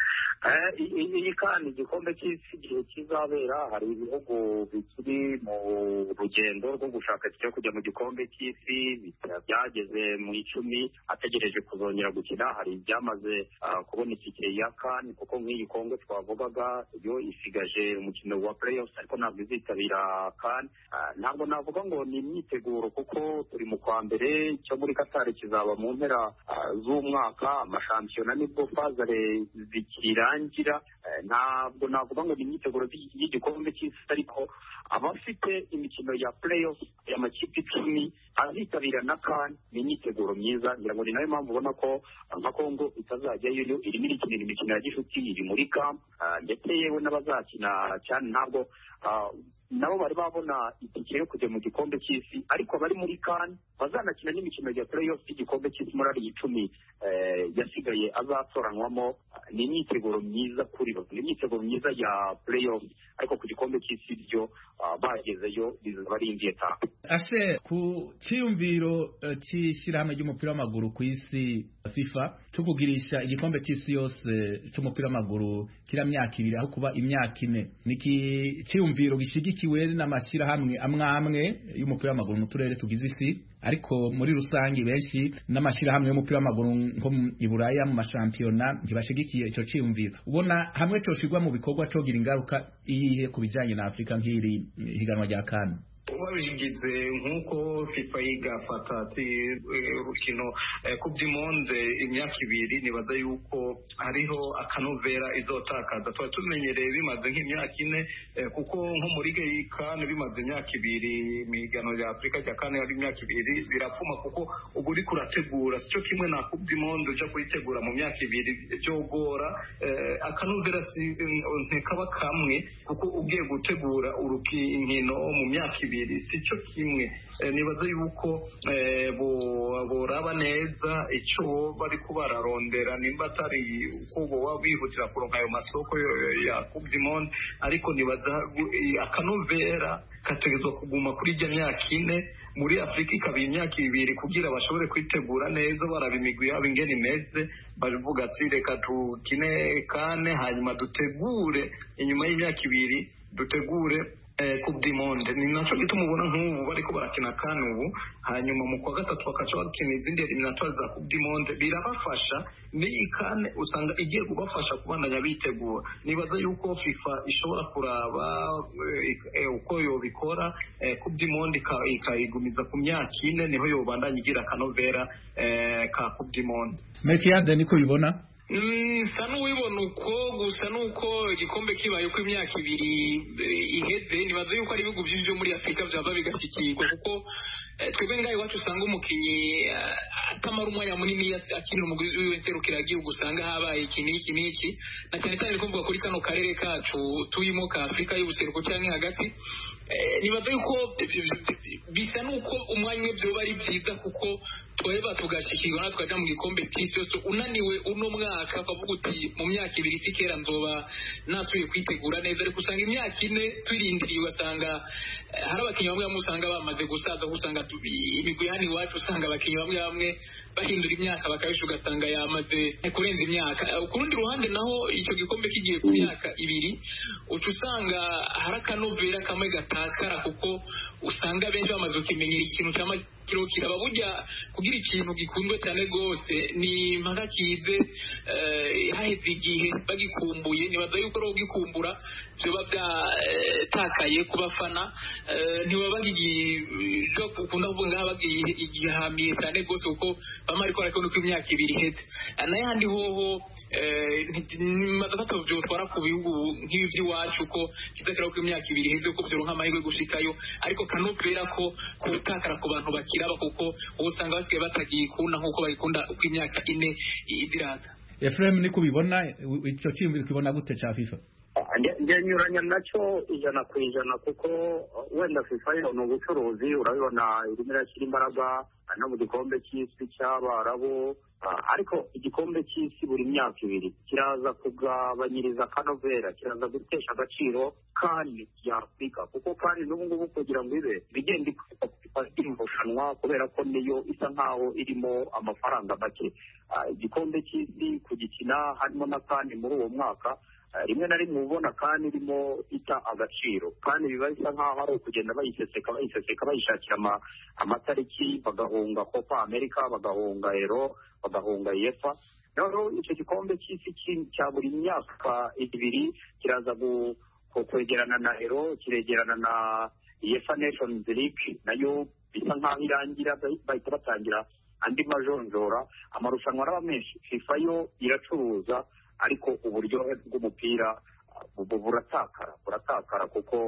S3: iyi kandi igikombe cy'isi igihe kizabera hari ibihugu bikiri mu rugendo rwo gushaka cyo kujya mu gikombe cy'isi byageze mu icumi ategereje kuzongera gukina hari ibyamaze kubona itike ya kane kuko nk'iyi Kongo twavugaga yo isigaje umukino wa playoffs ariko ntabwo izitabira kane ntabwo navuga ngo ni imyiteguro kuko turi mu kwa mbere cyo muri Qatar kizaba mu mpera z'umwaka amashampiyona nibwo fazare zikira ngira ntabwo navuga ngo ni imyiteguro y'igikombe cy'isi ariko abafite imikino ya playoff y'amakipe icumi azitabira na kan ni imyiteguro myiza ngira ngo ni nayo mpamvu ubona ko nka Kongo itazajyayo irimo irikinira imikino ya gishuti iri muri camp ndetse yewe n'abazakina cyane ntabwo nabo bari babona itike yo kujya mu gikombe cy'isi ariko bari muri kan bazanakina n'imikino ya playoff y'igikombe cy'isi muri ari icumi yasigaye azatoranwamo. Ni imyiteguro myiza kuri bo, ni imyiteguro myiza ya playoff ariko ku gikombe cy'isi byo bagezeyo bizabarindiye ta
S1: ase ku cyiyumviro cy'ishyirahamwe ry'umupira w'amaguru ku isi FIFA cyo kugirisha igikombe cy'isi yose cy'umupira w'amaguru kira myaka ibiri aho kuba imyaka ine. Niki cyiyumviro gishigikiwe n'amashyirahamwe amwe amwe y'umupira w'amaguru mu turere tugize isi, ariko muri rusange benshi n'amashyirahamwe y'umupira w'amaguru nko i Buraya mu mashampiyona ntibashigikiye icyo cyiyumviro. Ubona hamwe cyo shigwa mu bikorwa cyo gira ingaruka iyihe ku bijyanye na Afrika nk'iri higanwa rya kan?
S10: wabigize nk'uko FIFA igafata ati urukino Coupe du Monde imyaka ibiri nibaza yuko hariho akanovera izotakaza. Twari tumenyereye bimaze nk'imyaka ine kuko nko muri kan bimaze imyaka ibiri, imigano ya Afrika rya kan ari imyaka ibiri birapfuma kuko ubu uri kurategura cyo kimwe na Coupe du Monde uja kuyitegura mu myaka ibiri byogora. Akanovera ntekaba kamwe kuko ugiye gutegura urukino mu myaka ibiri si cyo kimwe. Nibaza yuko boraba neza icyo bari kubararondera nimba atari uko bo bihutira kuronka ayo masoko ya Coupe du Monde, ariko nibaza akanovera kategezwa kuguma kuri ijya myaka ine muri Afrika ikaba imyaka ibiri kugira bashobore kwitegura neza baraba imigwi yabo ingene imeze, bavuga ati reka tukine kane hanyuma dutegure inyuma y'imyaka ibiri dutegure Coupe du Monde. Ni naco gituma ubona nk'ubu bariko barakina kan ubu hanyuma mu kwa gatatu bakaca bakina izindi eliminatoire za Coupe du Monde, birabafasha n'iyi kan usanga igiye kubafasha kubandanya bitegura. Nibaza yuko FIFA ishobora kuraba uko yobikora Coupe du Monde ikayigumiza ku myaka ine niho yobandanya igira akanovera ka Coupe du Monde.
S1: Mekiade niko bibona
S7: nsa n'uwibona uko gusa nuko igikombe kibaye uko imyaka ibiri iheze. Nibaza yuko ari ibihugu byinshi byo muri Afrika byaba bigashyikirwa kuko twebwe ngaho iwacu usanga umukinnyi atamara umwanya munini akinira umugwi wiwe serukiragihugu usanga habaye iki n'iki n'iki, na cyane cyane ko mvuga kuri kano karere kacu tuyimo ka Afrika y'ubuseruko cyangwa hagati. Nibaza yuko bisa nuko umwanya umwe byoba ari byiza kuko tweba tugashikirwa natwe tukajya mu gikombe cy'isi yose. Unaniwe uno mwaka ukavuga uti mu myaka ibiri si kera nzoba nasubiye kwitegura neza, ariko usanga imyaka ine twirindiriye ugasanga hari abakinnyi bamwe bamwe usanga bamaze gusaza, usanga imigwi hano iwacu usanga abakinnyi bamwe bamwe bahindura imyaka bakabisha ugasanga yamaze kurenza imyaka. Ku rundi ruhande naho icyo gikombe kigiye ku myaka ibiri uca usanga hari akanovera kamwe gatakara kuko usanga benshi bamaze kumenyera ikintu cyama kiro kiraba burya kugira ikintu gikundwe cyane rwose ni mpaka kize haheze igihe bagikumbuye. Nibaza yuko ro gikumbura byoba byatakaye kubafana ntiba bagijo kukunda kuvuga bagiye igihamiye cyane rwose kuko bamari ko ariko nuko imyaka ibiri iheze. Naye handi hoho nimaze ko byo twara ku bihugu nk'ibi by'iwacu ko kizakira ko imyaka ibiri iheze ko byo nk'amahirwe gushikayo, ariko kanovera ko kutakara ku bantu baki kuko usanga basigaye batagiye kuna nkuko bayikunda uko imyaka ine iziraza.
S1: Ephraim niko bibona icyo cyimbi kibona gute cha FIFA?
S3: Ngenyuranya nacyo ijana ku ijana kuko wenda FIFA yo no gucuruzi urabibona irimo irashyira imbaraga no mu gikombe cy'isi cy'Abarabu, ariko igikombe cy'isi buri myaka ibiri kiraza kugabanyiriza kanovera, kiraza gutesha agaciro kandi ya Afrika kuko kandi n'ubu ngubu kugira ngo ibe bigenda irushanwa kubera ko niyo isa nkaho irimo amafaranga make. Igikombe cy'isi kugikina harimo na kandi muri uwo mwaka rimwe na rimwe ubona kandi irimo ita agaciro kandi biba bisa nkaho ari ukugenda bayiseseka bayiseseka bayishakira amatariki bagahunga Copa America bagahunga Euro bagahunga UEFA. Rero icyo gikombe cy'isi cya buri myaka ibiri kiraza kwegerana na Euro, kiregerana na UEFA Nations League nayo bisa nkaho irangira bahita batangira andi majonjora. Amarushanwa araba menshi, FIFA yo iracuruza ariko uburyohe bw'umupira buratakara buratakara kuko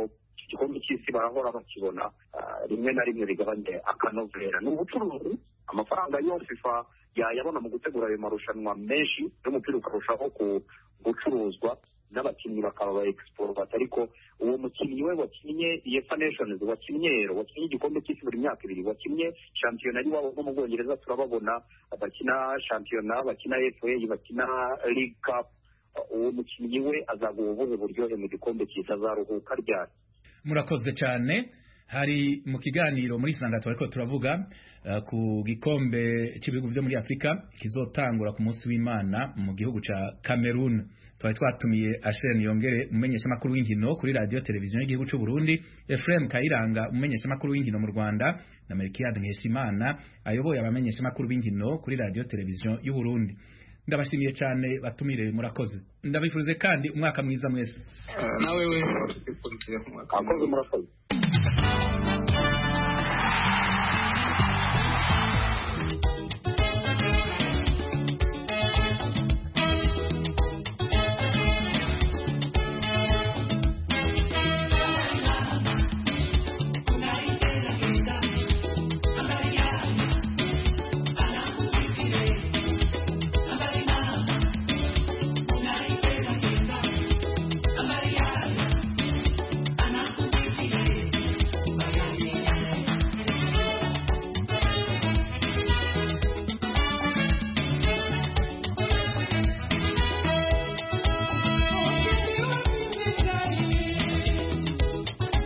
S3: igikombe cy'isi barahora bakibona rimwe na rimwe bigabanye akanovera. Ni ubucuruzi, amafaranga yose FIFA yayabona mu gutegura ayo marushanwa menshi n'umupira ukarushaho gucuruzwa n'abakinnyi bakaba ba export. Ariko uwo mukinnyi we wakinnye UEFA Nations, wakinnye Euro, wakinnye igikombe cy'isi buri myaka ibiri, wakinnye shampiyona ari wabo mu Bwongereza, turababona bakina shampiyona, bakina F A, bakina League Cup. Uwo mukinnyi we azaguha ubuhe buryohe mu gikombe cy'isi, azaruhuka ryari?
S1: Murakoze cyane. Hari mu kiganiro muri Sanga twariko turavuga uh, ku gikombe cy'ibihugu byo muri Afrika kizotangura ku munsi w'Imana mu gihugu ca Cameroon. Twari twatumiye Asheni Yongere, umenyesha makuru w'inkino kuri radio televiziyo y'igihugu cy'u Burundi, Ephraim Kayiranga, umenyesha makuru w'inkino mu Rwanda, na Melchiade Nkeshimana ayoboye abamenyesha makuru w'inkino kuri radio televiziyo y'u Burundi. Ndabashimiye cyane batumire, murakoze. Ndabifuze kandi umwaka mwiza mwese.
S7: Nawe we
S3: akoze murakoze.